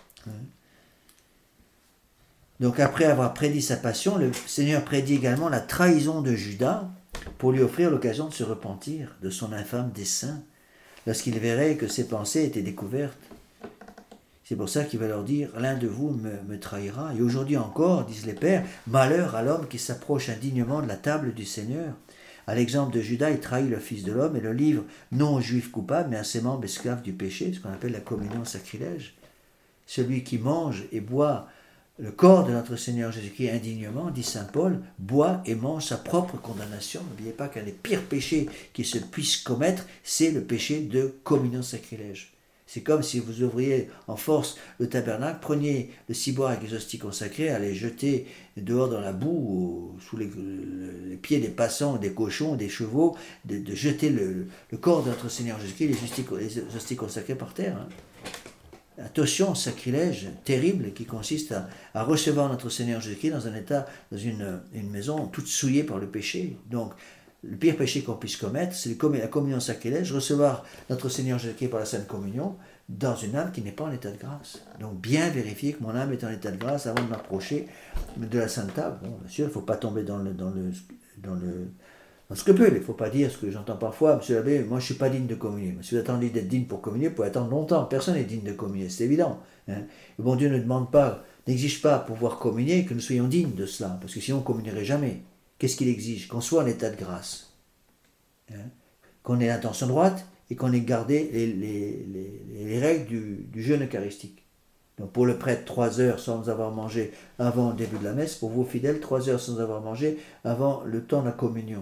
Donc après avoir prédit sa passion, le Seigneur prédit également la trahison de Judas, pour lui offrir l'occasion de se repentir de son infâme dessein, lorsqu'il verrait que ses pensées étaient découvertes. C'est pour ça qu'il va leur dire, l'un de vous me, me trahira. Et aujourd'hui encore, disent les pères, malheur à l'homme qui s'approche indignement de la table du Seigneur. À l'exemple de Judas, il trahit le Fils de l'homme et le livre non aux Juifs coupables, mais à ses membres esclaves du péché, ce qu'on appelle la communion sacrilège. Celui qui mange et boit le corps de notre Seigneur Jésus-Christ indignement, dit saint Paul, boit et mange sa propre condamnation. N'oubliez pas qu'un des pires péchés qui se puisse commettre, c'est le péché de communion sacrilège. C'est comme si vous ouvriez en force le tabernacle, preniez le ciboire avec les hosties consacrées, allez jeter dehors dans la boue, ou sous les, les pieds des passants, des cochons, des chevaux, de, de jeter le, le corps de notre Seigneur Jésus-Christ, les hosties, les hosties consacrées par terre. Hein. Attention, sacrilège terrible qui consiste à, à recevoir notre Seigneur Jésus-Christ dans un état, dans une, une maison toute souillée par le péché. Donc, le pire péché qu'on puisse commettre, c'est la communion sacrilège, recevoir notre Seigneur Jésus-Christ par la Sainte Communion dans une âme qui n'est pas en état de grâce. Donc, bien vérifier que mon âme est en état de grâce avant de m'approcher de la Sainte Table. Bon, bien sûr, il ne faut pas tomber dans le, dans le, dans le, dans le scrupule. Il ne faut pas dire ce que j'entends parfois, monsieur l'abbé, moi je ne suis pas digne de communier. Si vous attendez d'être digne pour communier, vous pouvez attendre longtemps. Personne n'est digne de communier, c'est évident. Hein. Le bon Dieu ne demande pas, n'exige pas pour pouvoir communier que nous soyons dignes de cela, parce que sinon on ne communierait jamais. Qu'est-ce qu'il exige? Qu'on soit en état de grâce. Hein. Qu'on ait l'intention droite et qu'on ait gardé les, les, les, les règles du, du jeûne eucharistique. Donc pour le prêtre, trois heures sans avoir mangé avant le début de la messe. Pour vos fidèles, trois heures sans avoir mangé avant le temps de la communion.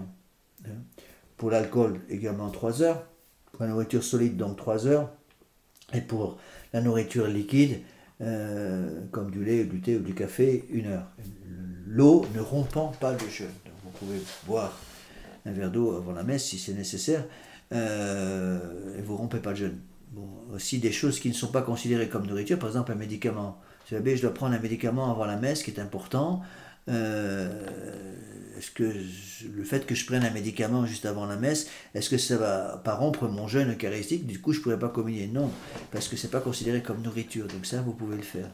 Pour l'alcool, également trois heures. Pour la nourriture solide, donc trois heures. Et pour la nourriture liquide, euh, comme du lait, du thé ou du café, une heure. L'eau ne rompant pas le jeûne. Donc vous pouvez boire un verre d'eau avant la messe si c'est nécessaire, euh, et vous ne rompez pas le jeûne. Bon, aussi des choses qui ne sont pas considérées comme nourriture, par exemple un médicament. Si je dois prendre un médicament avant la messe, qui est important, euh, est-ce que le fait que je prenne un médicament juste avant la messe, est-ce que ça va pas rompre mon jeûne eucharistique? Du coup, je ne pourrais pas communier. Non, parce que ce n'est pas considéré comme nourriture. Donc ça, vous pouvez le faire.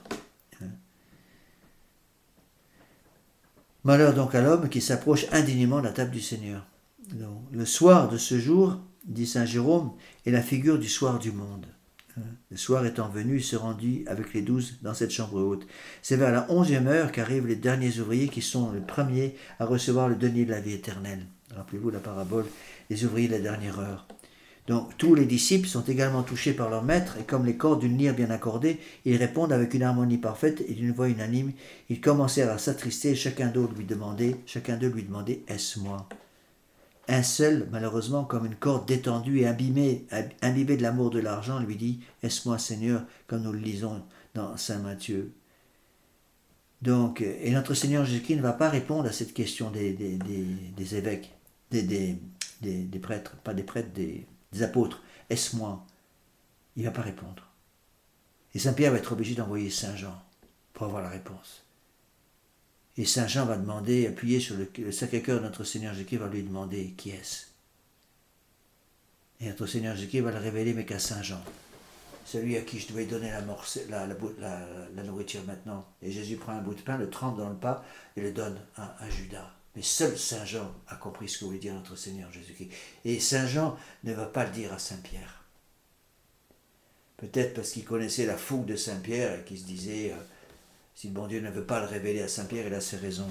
Malheur donc à l'homme qui s'approche indignement de la table du Seigneur. Donc, le soir de ce jour, dit saint Jérôme, est la figure du soir du monde. Le soir étant venu, il se rendit avec les douze dans cette chambre haute. C'est vers la onzième heure qu'arrivent les derniers ouvriers qui sont les premiers à recevoir le denier de la vie éternelle. Rappelez-vous la parabole des ouvriers de la dernière heure. Donc tous les disciples sont également touchés par leur maître et comme les cordes d'une lyre bien accordée, ils répondent avec une harmonie parfaite et d'une voix unanime. Ils commencèrent à s'attrister et chacun d'eux lui demandait, chacun d'eux lui demandait, est-ce moi? Un seul, malheureusement, comme une corde détendue et imbibée, imbibée de l'amour de l'argent, lui dit « Est-ce moi, Seigneur ?» comme nous le lisons dans saint Matthieu. Donc, et notre Seigneur Jésus-Christ ne va pas répondre à cette question des, des, des, des évêques, des, des, des, des prêtres, pas des prêtres, des, des apôtres. « Est-ce moi ?» Il ne va pas répondre. Et saint Pierre va être obligé d'envoyer saint Jean pour avoir la réponse. Et saint Jean va demander, appuyer sur le, le Sacré-Cœur de notre Seigneur Jésus-Christ, va lui demander qui est-ce. Et notre Seigneur Jésus-Christ va le révéler, mais qu'à saint Jean. celui à qui je devais donner la, morce, la, la, la, la nourriture maintenant. Et Jésus prend un bout de pain, le trempe dans le pas et le donne à, à Judas. Mais seul Saint Jean a compris ce que voulait dire notre Seigneur Jésus-Christ. Et Saint Jean ne va pas le dire à Saint Pierre. Peut-être parce qu'il connaissait la fougue de Saint Pierre et qu'il se disait, euh, si le bon Dieu ne veut pas le révéler à Saint Pierre, il a ses raisons.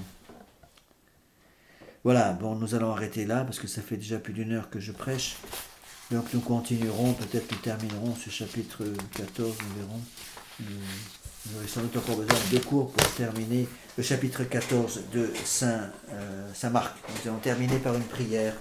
Voilà, bon, nous allons arrêter là parce que ça fait déjà plus d'une heure que je prêche. Donc nous continuerons, peut-être nous terminerons ce chapitre quatorze, nous verrons. Nous aurons sans doute encore besoin de deux cours pour terminer le chapitre quatorze de Saint, euh, Saint Marc. Nous allons terminer par une prière.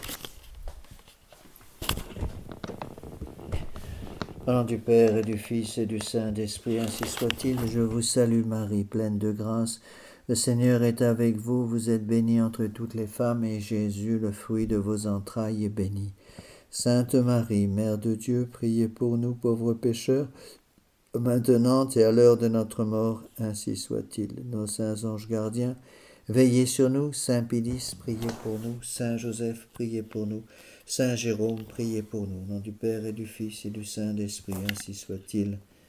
Au nom du Père et du Fils et du Saint-Esprit, ainsi soit-il. Je vous salue Marie, pleine de grâce. Le Seigneur est avec vous, vous êtes bénie entre toutes les femmes, et Jésus, le fruit de vos entrailles, est béni. Sainte Marie, Mère de Dieu, priez pour nous pauvres pécheurs, maintenant et à l'heure de notre mort, ainsi soit-il. Nos saints anges gardiens, veillez sur nous. Saint Pédis, priez pour nous. Saint Joseph, priez pour nous. Saint Jérôme, priez pour nous. Au nom du Père et du Fils et du Saint-Esprit, ainsi soit-il.